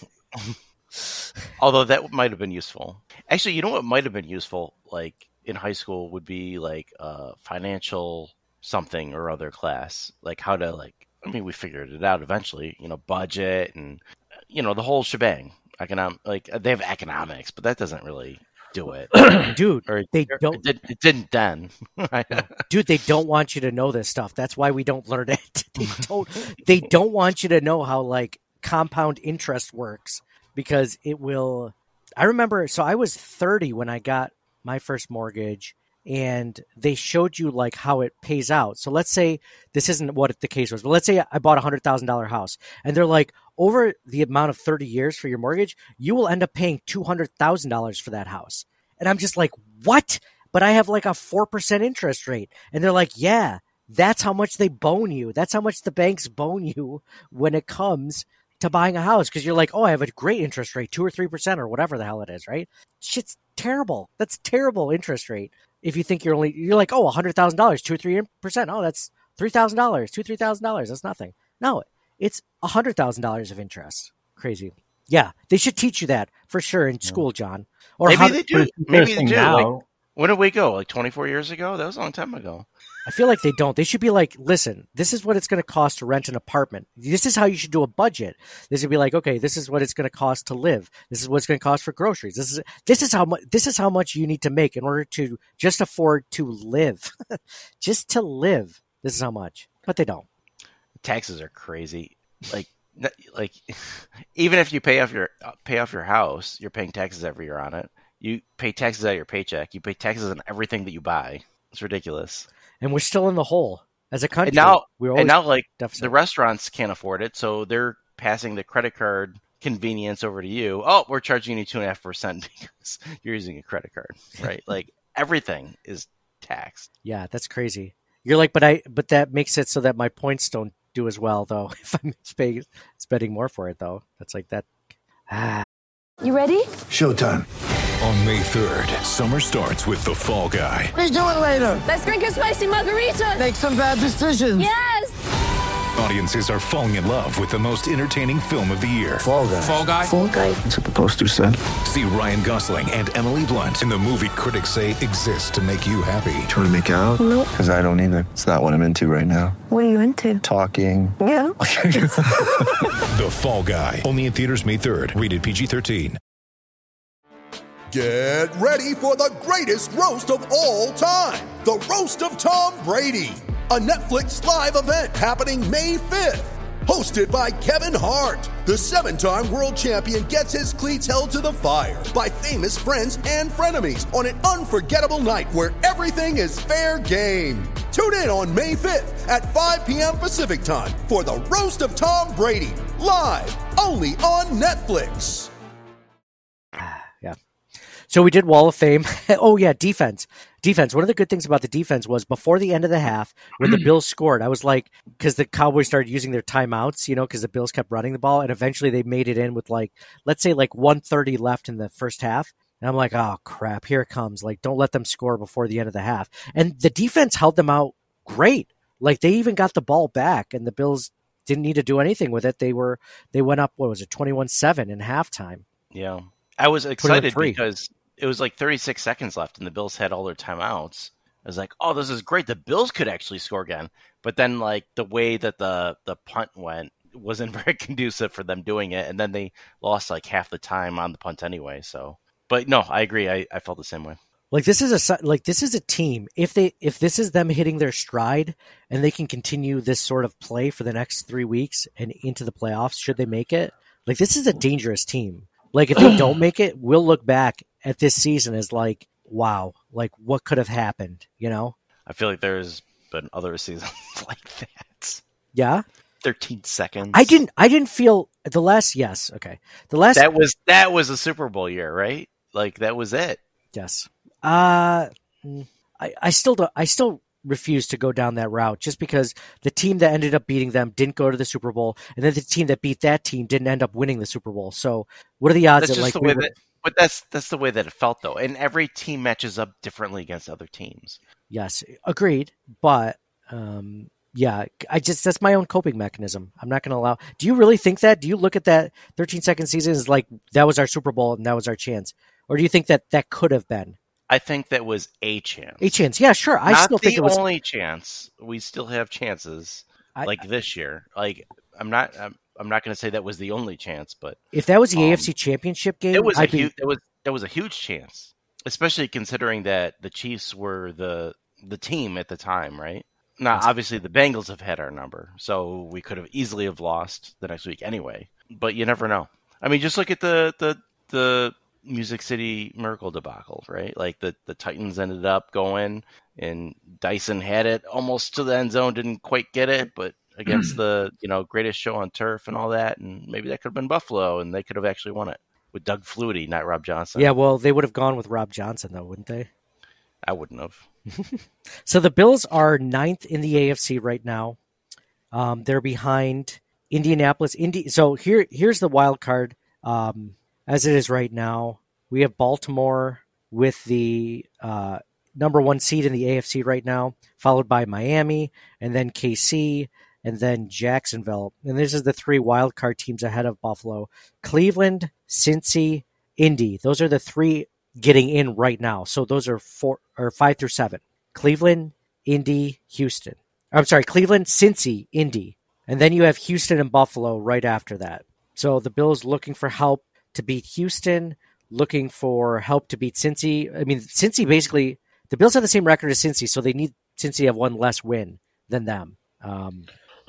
Although that might have been useful. Actually, you know what might have been useful, like in high school, would be like a financial something or other class, like how to like. I mean, we figured it out eventually. You know, budget and you know the whole shebang. Economic, like they have economics, but that doesn't really do it. Dude, Or they or don't It, did, it didn't then. Dude, they don't want you to know this stuff. That's why we don't learn it. They don't they don't want you to know how like compound interest works because it will I remember so I was thirty when I got my first mortgage and they showed you like how it pays out. So let's say this isn't what the case was, but let's say I bought a one hundred thousand dollars house and they're like over the amount of thirty years for your mortgage, you will end up paying two hundred thousand dollars for that house. And I'm just like, what? But I have like a four percent interest rate. And they're like, yeah, that's how much they bone you. That's how much the banks bone you when it comes to buying a house. Because you're like, oh, I have a great interest rate, two or three percent or whatever the hell it is, right? Shit's terrible. That's terrible interest rate. If you think you're only, you're like, oh, one hundred thousand dollars, two or three percent. Oh, that's three thousand dollars, two, three thousand dollars. That's nothing. No, it's one hundred thousand dollars of interest. Crazy. Yeah, they should teach you that for sure in school, John. Or Maybe how they to- do. Maybe they Interesting do. now. Like, when did we go? Like twenty-four years ago? That was a long time ago. I feel like they don't. They should be like, listen, this is what it's going to cost to rent an apartment. This is how you should do a budget. This would be like, okay, this is what it's going to cost to live. This is what it's going to cost for groceries. This is this is how much this is how much you need to make in order to just afford to live, just to live. This is how much, but they don't. Taxes are crazy. Like, n- like even if you pay off your uh, pay off your house, you're paying taxes every year on it. You pay taxes out of your paycheck. You pay taxes on everything that you buy. It's ridiculous. And we're still in the hole as a country. And now, we're and always now, like deficit. the restaurants can't afford it, so they're passing the credit card convenience over to you. Oh, we're charging you two and a half percent because you're using a credit card, right? Like everything is taxed. Yeah, that's crazy. You're like, but I, but that makes it so that my points don't do as well, though. If I'm spending, spending more for it, though, that's like that. Ah. You ready? Showtime. On May third, summer starts with The Fall Guy. Let's do it later. Let's drink a spicy margarita. Make some bad decisions. Yes. Audiences are falling in love with the most entertaining film of the year. Fall guy. Fall Guy. Fall guy. That's what the poster said. See Ryan Gosling and Emily Blunt in the movie critics say exists to make you happy. Trying to make it out? Nope. Because I don't either. It's not what I'm into right now. What are you into? Talking. Yeah. The Fall Guy. Only in theaters May third. Rated P G thirteen. Get ready for the greatest roast of all time. The Roast of Tom Brady. A Netflix live event happening May fifth. Hosted by Kevin Hart. The seven-time world champion gets his cleats held to the fire by famous friends and frenemies on an unforgettable night where everything is fair game. Tune in on May fifth at five p.m. Pacific time for the Roast of Tom Brady. Live only on Netflix. Yeah. So we did Wall of Fame. Oh, yeah, defense. Defense. One of the good things about the defense was before the end of the half, when the Bills scored, I was like, because the Cowboys started using their timeouts, you know, because the Bills kept running the ball, and eventually they made it in with like, let's say like one thirty left in the first half. And I'm like, oh, crap, here it comes. Like, don't let them score before the end of the half. And the defense held them out great. Like, they even got the ball back, and the Bills didn't need to do anything with it. They were, they went up, what was it, twenty-one seven in halftime. Yeah. I was excited three. because it was like thirty-six seconds left, and the Bills had all their timeouts. I was like, "Oh, this is great! The Bills could actually score again." But then, like the way that the the punt went wasn't very conducive for them doing it, and then they lost like half the time on the punt anyway. So, but no, I agree. I, I felt the same way. Like this is a like this is a team. If they if this is them hitting their stride and they can continue this sort of play for the next three weeks and into the playoffs, should they make it? Like this is a dangerous team. Like if they don't make it, we'll look back at this season as like, wow, like what could have happened? You know? I feel like there's been other seasons like that. Yeah. Thirteen seconds. I didn't. I didn't feel the last. Yes. Okay. The last. That was that was a Super Bowl year, right? Like that was it. Yes. Uh, I, I still don't, I still refuse to go down that route just because the team that ended up beating them didn't go to the Super Bowl, and then the team that beat that team didn't end up winning the Super Bowl. So what are the odds That's that just like the way we were... that, but that's that's the way that it felt though, and every team matches up differently against other teams. Yes, agreed. But um, yeah, I just that's my own coping mechanism. I'm not going to allow. Do you really think that? Do you look at that thirteen second season as like that was our Super Bowl and that was our chance, or do you think that that could have been? I think that was a chance. A chance, yeah, sure. I Not still think the it was only chance. We still have chances, I, like this year. Like I'm not, I'm, I'm not going to say that was the only chance, but if that was the um, A F C Championship game, it was I'd a be... huge. It was that was a huge chance, especially considering that the Chiefs were the the team at the time, right? Now, obviously, the Bengals have had our number, so we could have easily have lost the next week anyway. But you never know. I mean, just look at the the the. Music City Miracle debacle, right? Like the, the Titans ended up going and Dyson had it almost to the end zone, didn't quite get it, but against the, you know, greatest show on turf and all that. And maybe that could have been Buffalo and they could have actually won it with Doug Flutie, not Rob Johnson. Yeah, well, they would have gone with Rob Johnson though, wouldn't they? I wouldn't have. So the Bills are ninth in the A F C right now. Um, they're behind Indianapolis. Indy. So here, here's the wild card. Um, As it is right now, we have Baltimore with the uh, number one seed in the A F C right now, followed by Miami, and then K C, and then Jacksonville. And this is the three wild card teams ahead of Buffalo. Cleveland, Cincy, Indy. Those are the three getting in right now. So those are four or five through seven. Cleveland, Indy, Houston. I'm sorry, Cleveland, Cincy, Indy. And then you have Houston and Buffalo right after that. So the Bills looking for help to beat Houston, looking for help to beat Cincy. I mean, Cincy basically, the Bills have the same record as Cincy, so they need Cincy to have one less win than them. Um,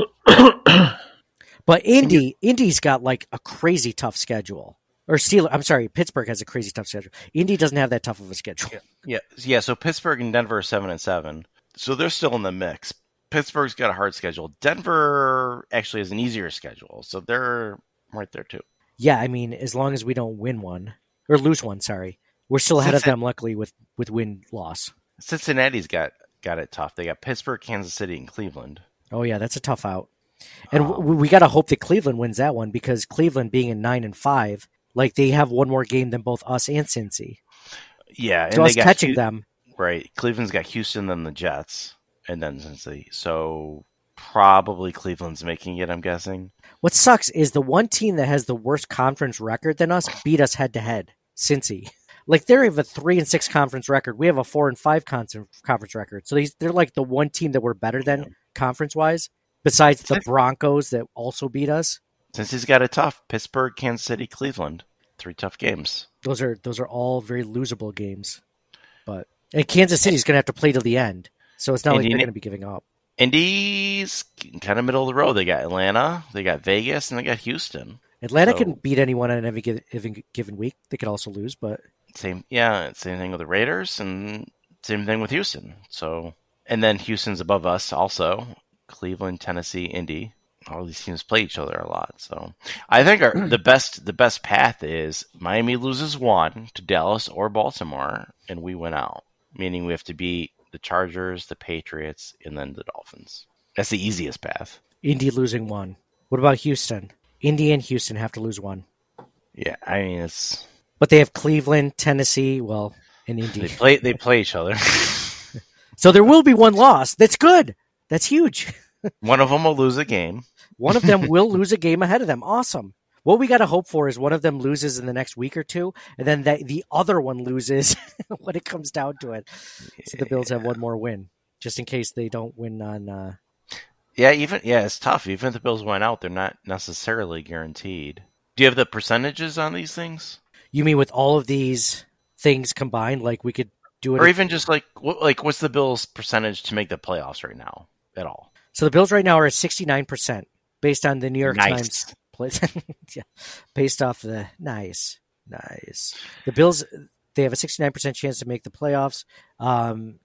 but Indy, Indy's got like a crazy tough schedule. Or Steelers, I'm sorry, Pittsburgh has a crazy tough schedule. Indy doesn't have that tough of a schedule. Yeah, yeah. yeah so Pittsburgh and Denver are seven and seven, so they're still in the mix. Pittsburgh's got a hard schedule. Denver actually has an easier schedule, so they're right there too. Yeah, I mean, as long as we don't win one or lose one, sorry, we're still ahead Cincinnati, of them. Luckily, with with win loss. Cincinnati's got got it tough. They got Pittsburgh, Kansas City, and Cleveland. Oh yeah, that's a tough out. And um, we, we got to hope that Cleveland wins that one because Cleveland being in nine and five, like they have one more game than both us and Cincy. Yeah, and so they us got catching Hu- them. Right, Cleveland's got Houston, then the Jets, and then Cincy. So probably Cleveland's making it. I'm guessing. What sucks is the one team that has the worst conference record than us beat us head to head, Cincy. Like they have a three and six conference record. We have a four and five conference record. So they're like the one team that we're better than yeah. conference wise, besides the Broncos that also beat us. Cincy's got it tough. Pittsburgh, Kansas City, Cleveland, three tough games. Those are those are all very losable games. But and Kansas City's going to have to play till the end, so it's not Indiana- like they're going to be giving up. Indy's kind of middle of the road. They got Atlanta, they got Vegas, and they got Houston. Atlanta so, can beat anyone on every given, given week. They could also lose, but same, yeah, same thing with the Raiders, and same thing with Houston. So, and then Houston's above us also. Cleveland, Tennessee, Indy. All these teams play each other a lot. So, I think our the best the best path is Miami loses one to Dallas or Baltimore, and we win out. Meaning we have to beat the Chargers, the Patriots, and then the Dolphins. That's the easiest path. Indy losing one. What about Houston? Indy and Houston have to lose one. Yeah, I mean it's. But they have Cleveland, Tennessee, well, and Indy. They play. They play each other. So there will be one loss. That's good. That's huge. One of them will lose a game. One of them will lose a game ahead of them. Awesome. what we got to hope for is one of them loses in the next week or two, and then the, the other one loses when it comes down to it. So the Bills have one more win, just in case they don't win on. Uh... Yeah, even yeah, it's tough. Even if the Bills went out, they're not necessarily guaranteed. Do you have the percentages on these things? You mean with all of these things combined, like we could do it, or even just like what, like what's the Bills' percentage to make the playoffs right now at all? So the Bills right now are at sixty-nine percent based on the New York nice. Times. Place. Yeah, based off the nice, nice. The Bills, they have a sixty-nine percent chance to make the playoffs. Um,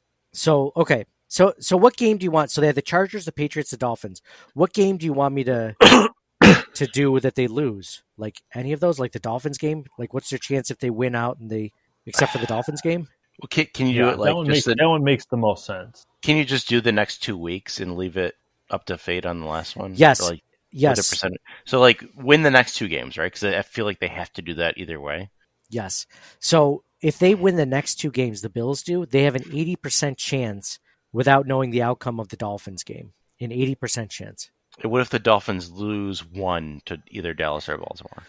so okay, so so what game do you want? So they have the Chargers, the Patriots, the Dolphins. What game do you want me to to do that they lose? Like any of those? Like the Dolphins game? Like what's their chance if they win out and they, except for the Dolphins game? Well, can, can you yeah, do it like that one, just makes, the, that one makes the most sense. Can you just do the next two weeks and leave it up to fate on the last one? Yes. Or like, yes. Percent... So like win the next two games, right? Because I feel like they have to do that either way. Yes. So if they win the next two games, the Bills do, they have an eighty percent chance without knowing the outcome of the Dolphins game. An eighty percent chance. What if the Dolphins lose one to either Dallas or Baltimore?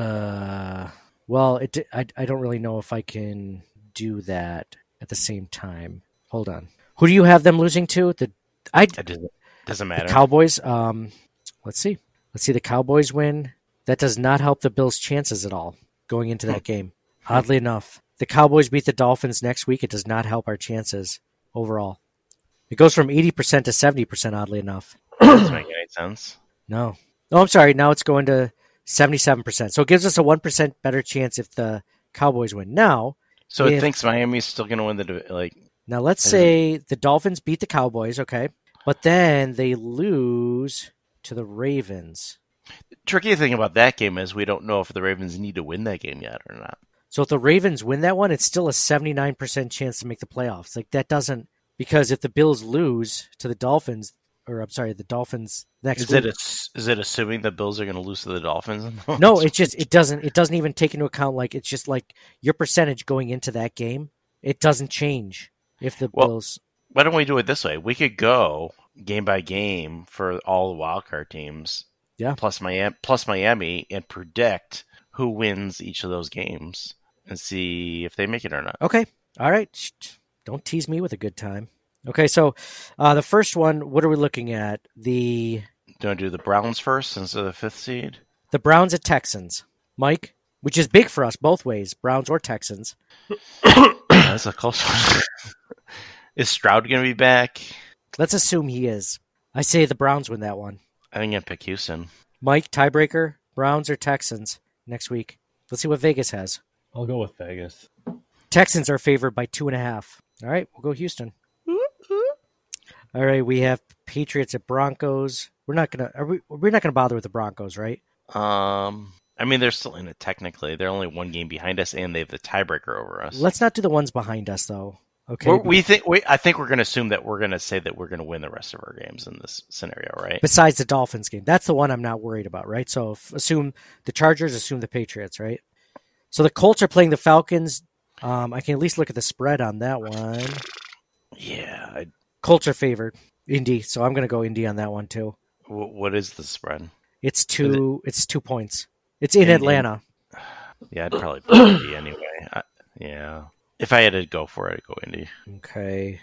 Uh, well, it, I, I don't really know if I can do that at the same time. Hold on. Who do you have them losing to? The I it doesn't, doesn't matter. The Cowboys. Um, let's see. Let's see. The Cowboys win. That does not help the Bills' chances at all going into that game. Oddly enough, the Cowboys beat the Dolphins next week. It does not help our chances overall. It goes from eighty percent to seventy percent. Oddly enough, doesn't make any sense. No. Oh, I'm sorry. Now it's going to seventy-seven percent. So it gives us a one percent better chance if the Cowboys win. Now, so if, it thinks Miami's still going to win the like. Now let's say the Dolphins beat the Cowboys, okay, but then they lose to the Ravens. The tricky thing about that game is we don't know if the Ravens need to win that game yet or not. So if the Ravens win that one, it's still a seventy-nine percent chance to make the playoffs. Like that doesn't, because if the Bills lose to the Dolphins, or I'm sorry, the Dolphins next is week. It a, is it assuming the Bills are going to lose to the Dolphins? No, it just it doesn't it doesn't even take into account, like it's just like your percentage going into that game. It doesn't change if the well, Bills. Why don't we do it this way? We could go game by game for all the wildcard teams. Yeah. Plus Miami, plus Miami, and predict who wins each of those games and see if they make it or not. Okay. All right. Don't tease me with a good time. Okay, so uh, the first one, what are we looking at? The Do you want to do the Browns first instead of the fifth seed? The Browns at Texans. Mike, which is big for us both ways, Browns or Texans. That's a close one. Is Stroud going to be back? Let's assume he is. I say the Browns win that one. I think I'd pick Houston. Mike, tiebreaker, Browns or Texans next week. Let's see what Vegas has. I'll go with Vegas. Texans are favored by two and a half. All right, we'll go Houston. All right, we have Patriots at Broncos. We're not gonna. Are we? We're not gonna bother with the Broncos, right? Um, I mean, they're still in it technically. They're only one game behind us, and they have the tiebreaker over us. Let's not do the ones behind us, though. Okay. We're, we think. We, I think we're going to assume that we're going to say that we're going to win the rest of our games in this scenario, right? Besides the Dolphins game, that's the one I'm not worried about, right? So if, assume the Chargers, assume the Patriots, right? So the Colts are playing the Falcons. Um, I can at least look at the spread on that one. Yeah. I, Colts are favored. Indy. So I'm going to go Indy on that one too. What is the spread? It's two. It? It's two points. It's in, in Atlanta. In, yeah, I'd probably pick Indy anyway. I, yeah. If I had to go for it, I'd go Indy. Okay.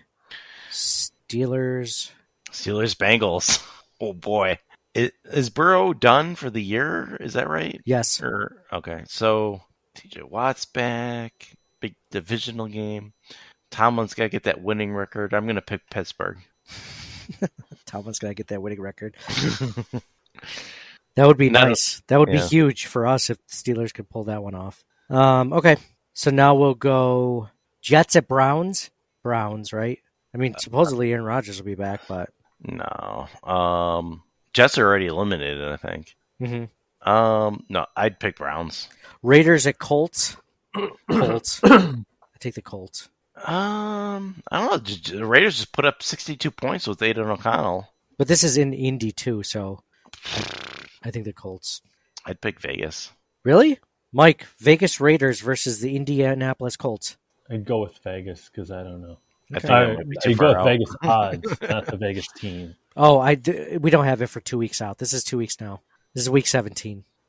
Steelers. Steelers Bengals. Oh boy. Is, is Burrow done for the year? Is that right? Yes. Or, okay. So T J Watt's back. Big divisional game. Tomlin's got to get that winning record. I'm going to pick Pittsburgh. Tomlin's got to get that winning record. That would be Not nice. A, that would yeah. be huge for us if the Steelers could pull that one off. Um, okay. So now we'll go Jets at Browns. Browns, right? I mean, supposedly Aaron Rodgers will be back, but... No. Um, Jets are already eliminated, I think. Mm-hmm. Um, no, I'd pick Browns. Raiders at Colts. Colts. I take the Colts. Um, I don't know. The Raiders just put up sixty-two points with Aidan O'Connell. But this is in Indy, too, so I, I think the Colts. I'd pick Vegas. Really? Mike, Vegas Raiders versus the Indianapolis Colts. I'd go with Vegas because I don't know. I think I, I I'd go with out. Vegas odds, not the Vegas team. Oh, I we don't have it for two weeks out. This is two weeks now. This is week seventeen.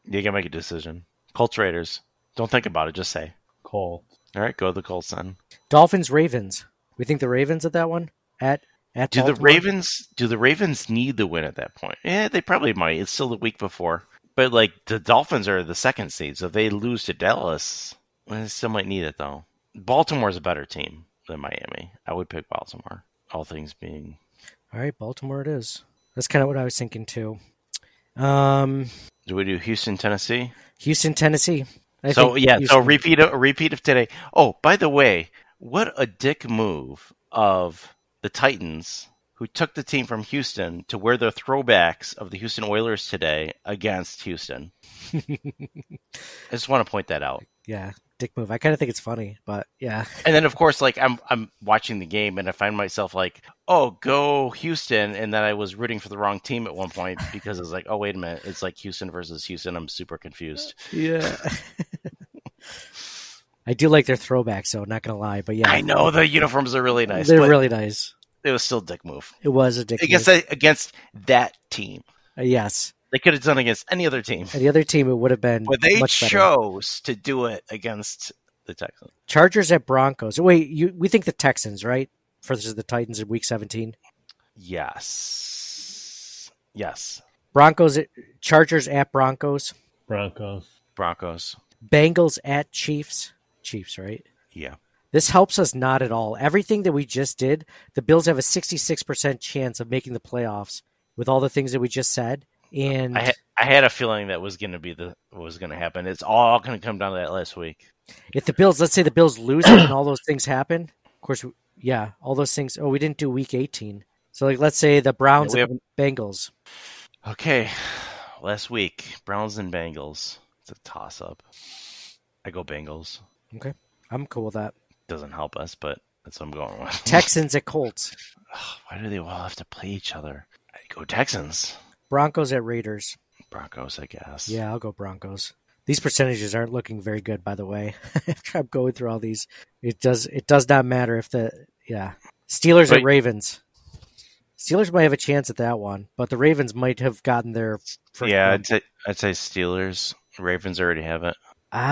You can make a decision. Colts Raiders. Don't think about it. Just say. Colts. All right, go to the Colts then. Dolphins Ravens. We think the Ravens at that one at at. Do Baltimore? the Ravens? Do the Ravens need the win at that point? Yeah, they probably might. It's still the week before, but like the Dolphins are the second seed, so if they lose to Dallas, well, they still might need it though. Baltimore's a better team than Miami. I would pick Baltimore. All things being. All right, Baltimore it is. That's kind of what I was thinking too. Um, do we do Houston, Tennessee? Houston, Tennessee. I so yeah, Houston. so repeat a repeat of today. Oh, by the way, what a dick move of the Titans, who took the team from Houston to wear their throwbacks of the Houston Oilers today against Houston. I just want to point that out. Yeah, dick move. I kind of think it's funny, but yeah. And then, of course, like I'm I'm watching the game, and I find myself like, oh, go Houston, and then I was rooting for the wrong team at one point because I was like, oh, wait a minute, it's like Houston versus Houston. I'm super confused. Yeah. I do like their throwbacks, though, not going to lie. But yeah. I know the uniforms are really nice. They're really nice. It was still a dick move. It was a dick against move. A, against that team. Uh, yes. They could have done it against any other team. Any other team, it would have been But they much better. chose to do it against the Texans. Chargers at Broncos. Wait, you, we think the Texans, right? Versus the Titans in Week seventeen? Yes. Yes. Broncos, at, Chargers at Broncos. Broncos. Broncos. Bengals at Chiefs. Chiefs, right? Yeah. This helps us not at all. Everything that we just did, the Bills have a sixty-six percent chance of making the playoffs with all the things that we just said. And I, ha- I had a feeling that was going to be the what was going to happen. It's all going to come down to that last week. If the Bills, let's say the Bills lose it and all those things happen, of course, yeah, all those things. Oh, we didn't do Week eighteen. So, like, let's say the Browns yeah, and Bengals. Okay, last week, Browns and Bengals. It's a toss-up. I go Bengals. Okay, I'm cool with that. Doesn't help us, but that's what I'm going with. Texans at Colts. Oh, why do they all have to play each other? I go Texans. Broncos at Raiders. Broncos, I guess. Yeah, I'll go Broncos. These percentages aren't looking very good, by the way. After I'm going through all these, it does it does not matter if the yeah Steelers Wait. at Ravens. Steelers might have a chance at that one, but the Ravens might have gotten their first Yeah, one. I'd say I'd say Steelers. Ravens already have it.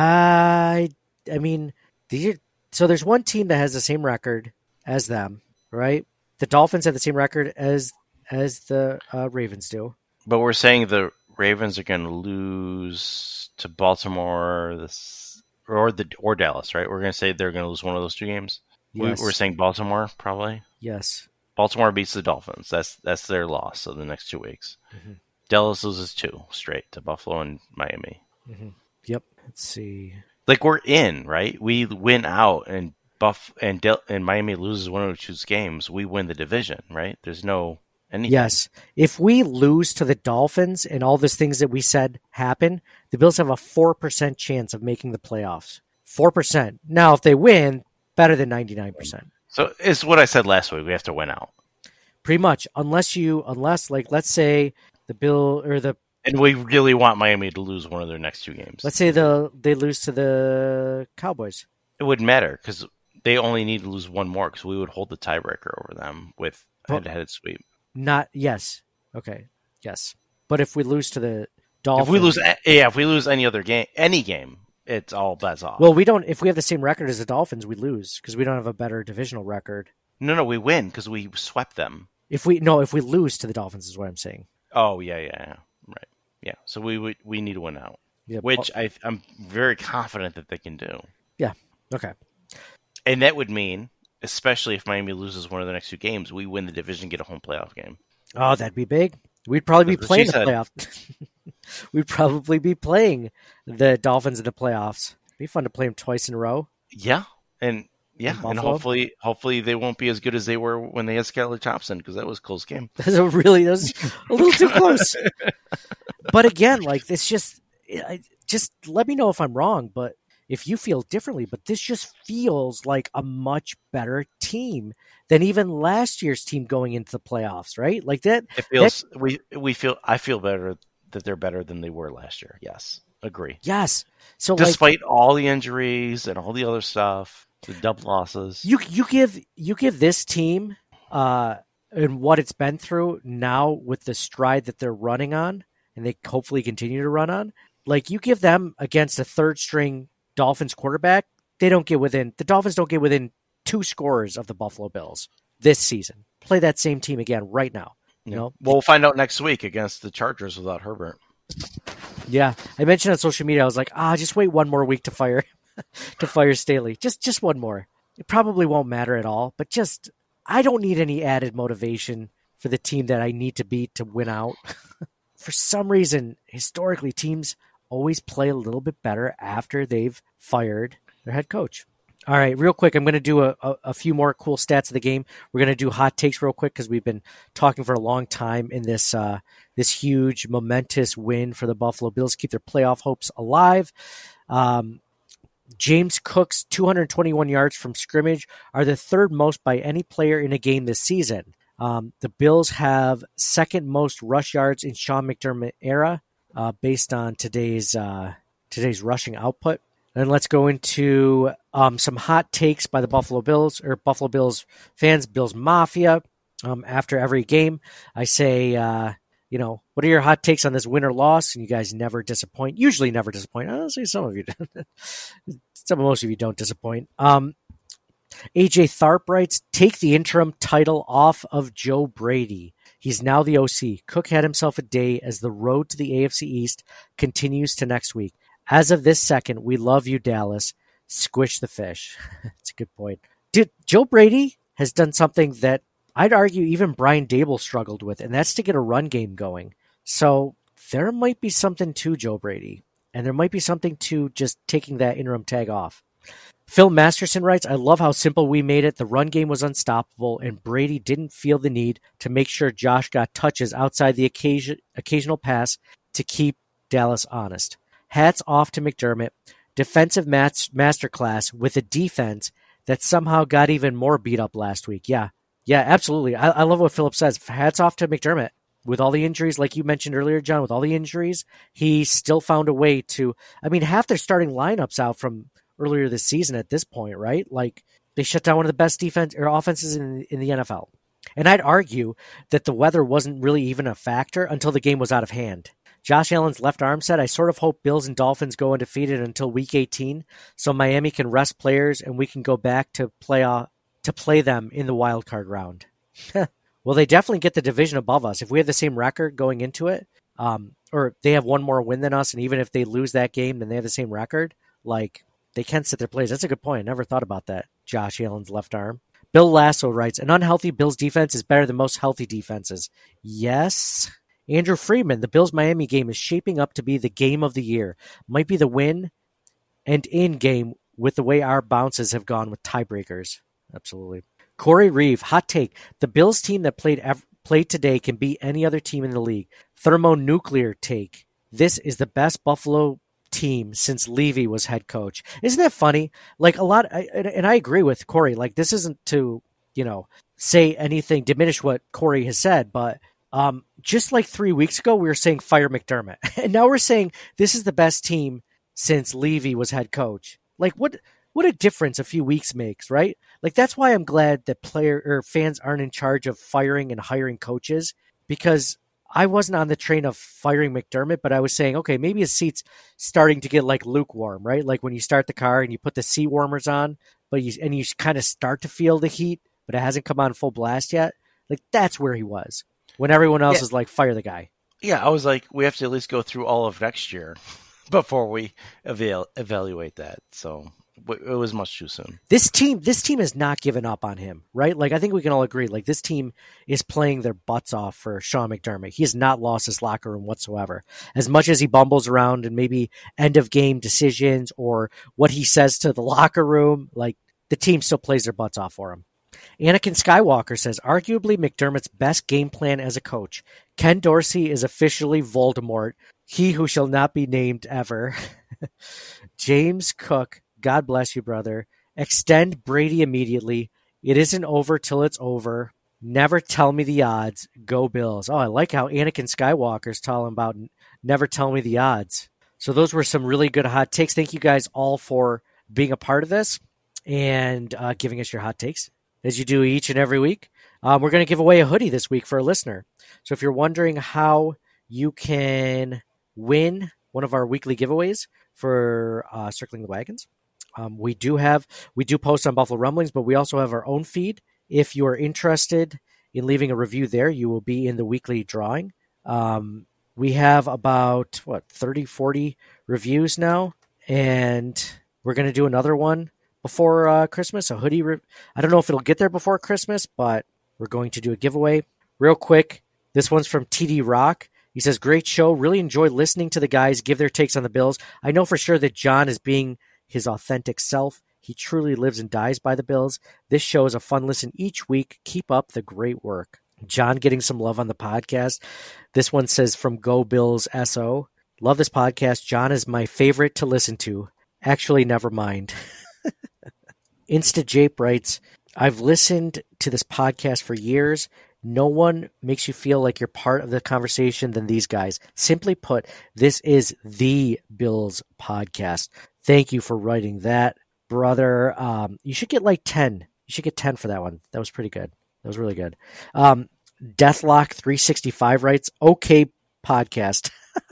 I I mean, these are, so there's one team that has the same record as them, right? The Dolphins have the same record as as the uh, Ravens do. But we're saying the Ravens are going to lose to Baltimore, this or the or Dallas, right? We're going to say they're going to lose one of those two games. Yes. We, we're saying Baltimore, probably. Yes. Baltimore beats the Dolphins. That's that's their loss of the next two weeks. Mm-hmm. Dallas loses two straight to Buffalo and Miami. Mm-hmm. Yep. Let's see. Like we're in, right? We win out, and Buff and Del- and Miami loses one of those games. We win the division, right? There's no anything. Yes. If we lose to the Dolphins and all those things that we said happen, the Bills have a four percent chance of making the playoffs. four percent. Now, if they win, better than ninety-nine percent. So it's what I said last week. We have to win out. Pretty much. Unless you, unless, like, let's say the Bill or the. And we really want Miami to lose one of their next two games. Let's say the they lose to the Cowboys. It wouldn't matter because they only need to lose one more because we would hold the tiebreaker over them with head-to-head sweep. Not, yes. Okay. Yes. But if we lose to the Dolphins. If we lose, yeah, if we lose any other game, any game, it's all bets off. Well, we don't, if we have the same record as the Dolphins, we lose because we don't have a better divisional record. No, no, we win because we swept them. If we, no, if we lose to the Dolphins is what I'm saying. Oh, yeah, yeah, yeah. Right. Yeah. So we we, we need to win out, yeah, which I, I'm very confident that they can do. Yeah. Okay. And that would mean, especially if Miami loses one of the next two games, we win the division, get a home playoff game. Oh, that'd be big. We'd probably be That's what playing she the said. playoff. We'd probably be playing the Dolphins in the playoffs. It'd be fun to play them twice in a row. Yeah, and yeah, In and Buffalo? hopefully, hopefully they won't be as good as they were when they had Skylar Thompson because that was a close game. That's a really, that was a little too close. But again, like it's just, I, just let me know if I'm wrong, but if you feel differently, but this just feels like a much better team than even last year's team going into the playoffs, right? Like that. It feels that, we we feel I feel better that they're better than they were last year. Yes, agree. Yes. So despite like, all the injuries and all the other stuff, the double losses, you you give you give this team uh, and what it's been through now with the stride that they're running on, and they hopefully continue to run on. Like, you give them against a third string Dolphins quarterback, they don't get within, the Dolphins don't get within two scores of the Buffalo Bills this season. Play that same team again right now. You know, well, we'll find out next week against the Chargers without Herbert. Yeah, I mentioned on social media, I was like, ah, just wait one more week to fire to fire Staley. Just just one more. It probably won't matter at all, but just I don't need any added motivation for the team that I need to beat to win out. For some reason, historically, teams always play a little bit better after they've fired their head coach. All right, real quick, I'm going to do a, a, a few more cool stats of the game. We're going to do hot takes real quick because we've been talking for a long time in this uh, this huge, momentous win for the Buffalo Bills. Keep their playoff hopes alive. Um, James Cook's two hundred twenty-one yards from scrimmage are the third most by any player in a game this season. Um, the Bills have second most rush yards in Sean McDermott era uh, based on today's uh, today's rushing output. And let's go into um, some hot takes by the Buffalo Bills or Buffalo Bills fans, Bills Mafia. Um, after every game, I say, uh, you know, what are your hot takes on this win or loss? And you guys never disappoint. Usually never disappoint. I'll say some of you don't. Some, most of you don't disappoint. Um, A J Tharp writes, take the interim title off of Joe Brady. He's now the O C. Cook had himself a day as the road to the A F C East continues to next week. As of this second, we love you, Dallas. Squish the fish. That's a good point. Dude, Joe Brady has done something that I'd argue even Brian Dable struggled with, and that's to get a run game going. So there might be something to Joe Brady, and there might be something to just taking that interim tag off. Phil Masterson writes, I love how simple we made it. The run game was unstoppable, and Brady didn't feel the need to make sure Josh got touches outside the occasion, occasional pass to keep Dallas honest. Hats off to McDermott. Defensive match, masterclass with a defense that somehow got even more beat up last week. Yeah, yeah, absolutely. I, I love what Philip says. Hats off to McDermott. With all the injuries, like you mentioned earlier, John, with all the injuries, he still found a way to, I mean, half their starting lineups out from earlier this season at this point, right? Like, they shut down one of the best defense or offenses in, in the N F L. And I'd argue that the weather wasn't really even a factor until the game was out of hand. Josh Allen's left arm said, I sort of hope Bills and Dolphins go undefeated until week eighteen so Miami can rest players and we can go back to play uh, to play them in the wild card round. Well, they definitely get the division above us. If we have the same record going into it, um, or they have one more win than us, and even if they lose that game, then they have the same record, like, they can sit their players. That's a good point. I never thought about that. Josh Allen's left arm. Bill Lasso writes, an unhealthy Bills defense is better than most healthy defenses. Yes. Andrew Freeman, the Bills-Miami game is shaping up to be the game of the year. Might be the win and in game with the way our bounces have gone with tiebreakers. Absolutely. Corey Reeve, hot take. The Bills team that played ev- played today can beat any other team in the league. Thermonuclear take. This is the best Buffalo team since Levy was head coach. Isn't that funny? Like, a lot, I, and I agree with Corey. Like, this isn't to, you know, say anything, diminish what Corey has said, but Um, just like three weeks ago, we were saying fire McDermott. And now we're saying this is the best team since Levy was head coach. Like, what what a difference a few weeks makes, right? Like, that's why I'm glad that player or fans aren't in charge of firing and hiring coaches, because I wasn't on the train of firing McDermott, but I was saying, okay, maybe his seat's starting to get like lukewarm, right? Like when you start the car and you put the seat warmers on, but you and you kind of start to feel the heat, but it hasn't come on full blast yet. Like, that's where he was. When everyone else yeah. is like, fire the guy. Yeah, I was like, we have to at least go through all of next year before we evalu- evaluate that. So it was much too soon. This team, this team has not given up on him, right? Like, I think we can all agree, like, this team is playing their butts off for Sean McDermott. He has not lost his locker room whatsoever. As much as he bumbles around and maybe end of game decisions or what he says to the locker room, like, the team still plays their butts off for him. Anakin Skywalker says, arguably McDermott's best game plan as a coach. Ken Dorsey is officially Voldemort, he who shall not be named ever. James Cook, God bless you, brother. Extend Brady immediately. It isn't over till it's over. Never tell me the odds. Go Bills. Oh, I like how Anakin Skywalker's talking about never tell me the odds. So those were some really good hot takes. Thank you guys all for being a part of this and uh, giving us your hot takes, as you do each and every week. Um, we're going to give away a hoodie this week for a listener. So if you're wondering how you can win one of our weekly giveaways for uh, Circling the Wagons. Um, we do have we do post on Buffalo Rumblings, but we also have our own feed. If you are interested in leaving a review there, you will be in the weekly drawing. Um, we have about what thirty, forty reviews now, and we're going to do another one before uh, Christmas. A hoodie. Re- I don't know if it'll get there before Christmas, but we're going to do a giveaway real quick. This one's from T D Rock. He says, "Great show. Really enjoy listening to the guys give their takes on the Bills. I know for sure that John is being his authentic self. He truly lives and dies by the Bills. This show is a fun listen each week. Keep up the great work." John getting some love on the podcast. This one says from Go Bills S O. "Love this podcast. John is my favorite to listen to. Actually, never mind." InstaJape writes, "I've listened to this podcast for years. No one makes you feel like you're part of the conversation than these guys. Simply put, this is the Bills podcast." Thank you for writing that, brother. Um, you should get like ten. You should get ten for that one. That was pretty good. That was really good. Um, Deathlock three sixty-five writes, "Okay podcast."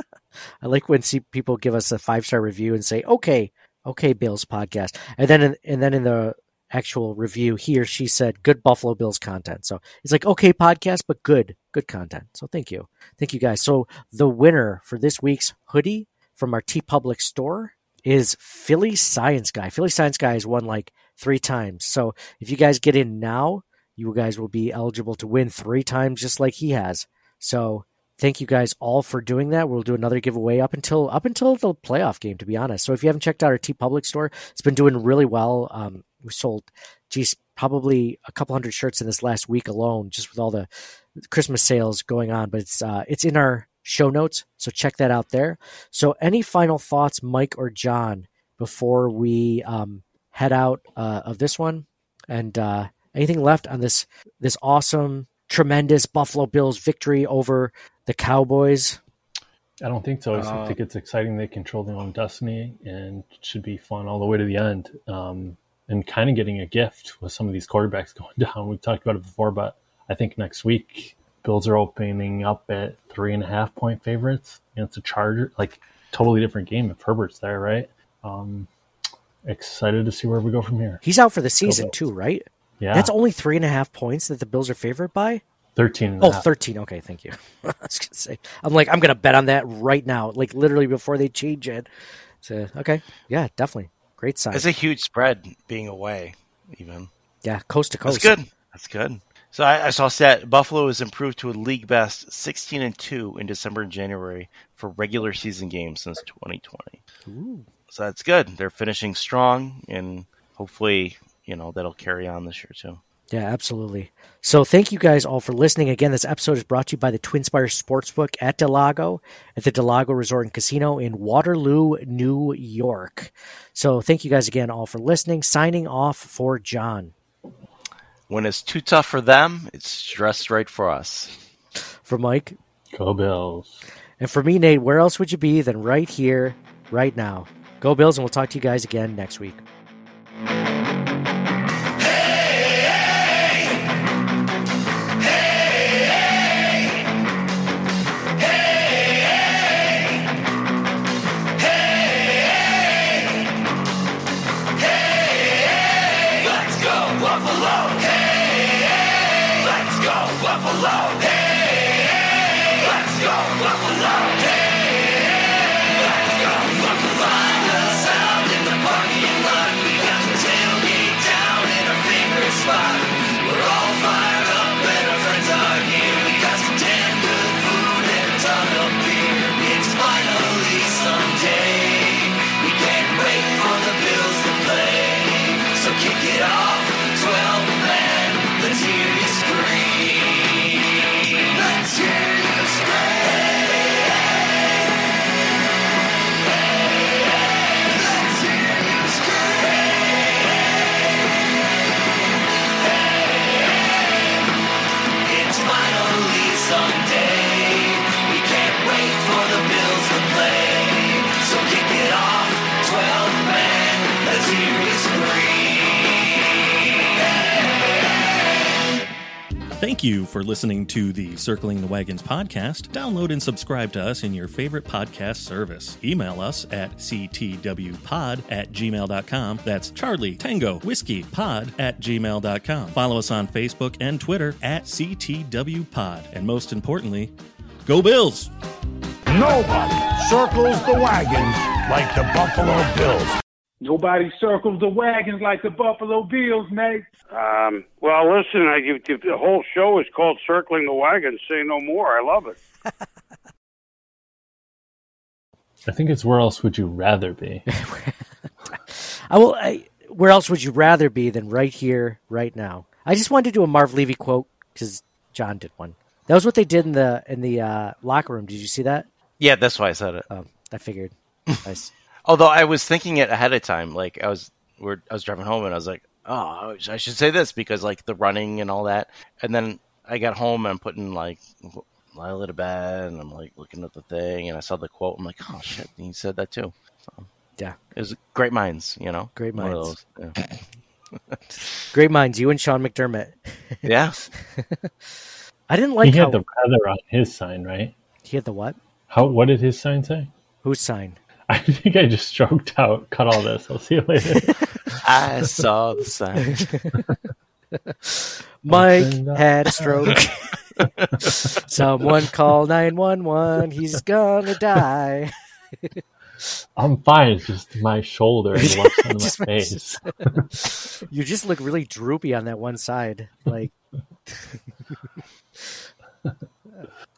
I like when see people give us a five-star review and say, okay, okay, Bills podcast. And then in, and then in the actual review, he or she said, "Good Buffalo Bills content." So it's like, okay, podcast, but good, good content. So thank you. Thank you, guys. So the winner for this week's hoodie from our TeePublic store is Philly Science Guy. Philly Science Guy has won like three times. So if you guys get in now, you guys will be eligible to win three times just like he has. So thank you guys all for doing that. We'll do another giveaway up until up until the playoff game, to be honest. So if you haven't checked out our TeePublic store, it's been doing really well. Um, we sold, geez, probably a couple hundred shirts in this last week alone, just with all the Christmas sales going on. But it's uh, it's in our show notes, so check that out there. So any final thoughts, Mike or John, before we um, head out uh, of this one? And uh, anything left on this this awesome, tremendous Buffalo Bills victory over the Cowboys? I don't think so. I Uh, think it's exciting. They control their own destiny and it should be fun all the way to the end. Um, and kind of getting a gift with some of these quarterbacks going down. We've talked about it before, but I think next week Bills are opening up at three and a half point favorites against a Charger. Like, totally different game if Herbert's there, right? Um, excited to see where we go from here. He's out for the season too, right? Yeah. That's only three and a half points that the Bills are favored by? thirteen and a Oh, half. thirteen. Okay, thank you. I was gonna say, I'm like, I'm going to bet on that right now, like literally before they change it. So, okay. Yeah, definitely. Great sign. It's a huge spread being away, even. Yeah, coast to coast. That's good. That's good. So I, I saw a stat. Buffalo has improved to a league best sixteen and two in December and January for regular season games since twenty twenty. Ooh. So that's good. They're finishing strong, and hopefully, you know, that'll carry on this year too. Yeah, absolutely. So thank you guys all for listening. Again, this episode is brought to you by the Twin Spires Sportsbook at Del Lago, at the Del Lago Resort and Casino in Waterloo, New York. So thank you guys again all for listening. Signing off for John. When it's too tough for them, it's just right for us. For Mike. Go Bills. And for me, Nate, where else would you be than right here, right now? Go Bills, and we'll talk to you guys again next week. Buffalo! Hey, hey, let's go Buffalo! Hey, hey, let's go Buffalo! Hey, hey, let's go Buffalo! Find the sound in the parking lot. Thank you for listening to the Circling the Wagons podcast. Download and subscribe to us in your favorite podcast service. Email us at c t w pod at gmail dot com. That's Charlie Tango Whiskey Pod at gmail dot com. Follow us on Facebook and Twitter at C T W Pod. And most importantly, go Bills! Nobody circles the wagons like the Buffalo Bills. Nobody circles the wagons like the Buffalo Bills, mate. Um, well, listen, I, the whole show is called Circling the Wagons. Say no more. I love it. I think it's Where Else Would You Rather Be? I will. I, where else would you rather be than right here, right now? I just wanted to do a Marv Levy quote because John did one. That was what they did in the in the uh, locker room. Did you see that? Yeah, that's why I said it. Um, I figured. Nice. Although I was thinking it ahead of time, like I was, we're, I was driving home and I was like, oh, I should say this because like the running and all that. And then I got home and I'm putting like Lila to bed and I'm like looking at the thing and I saw the quote. I'm like, oh shit, he said that too. So, yeah, it was great minds, you know. Great minds. Those, yeah. Great minds. You and Sean McDermott. Yeah. I didn't like. He how... had the rather on his sign, right? He had the what? How? What did his sign say? Whose sign? I think I just stroked out. Cut all this. I'll see you later. I saw the sign. Mike had a stroke. Someone call nine one one. He's gonna die. I'm fine. It's just my shoulder and the left side of my face. You just look really droopy on that one side. Like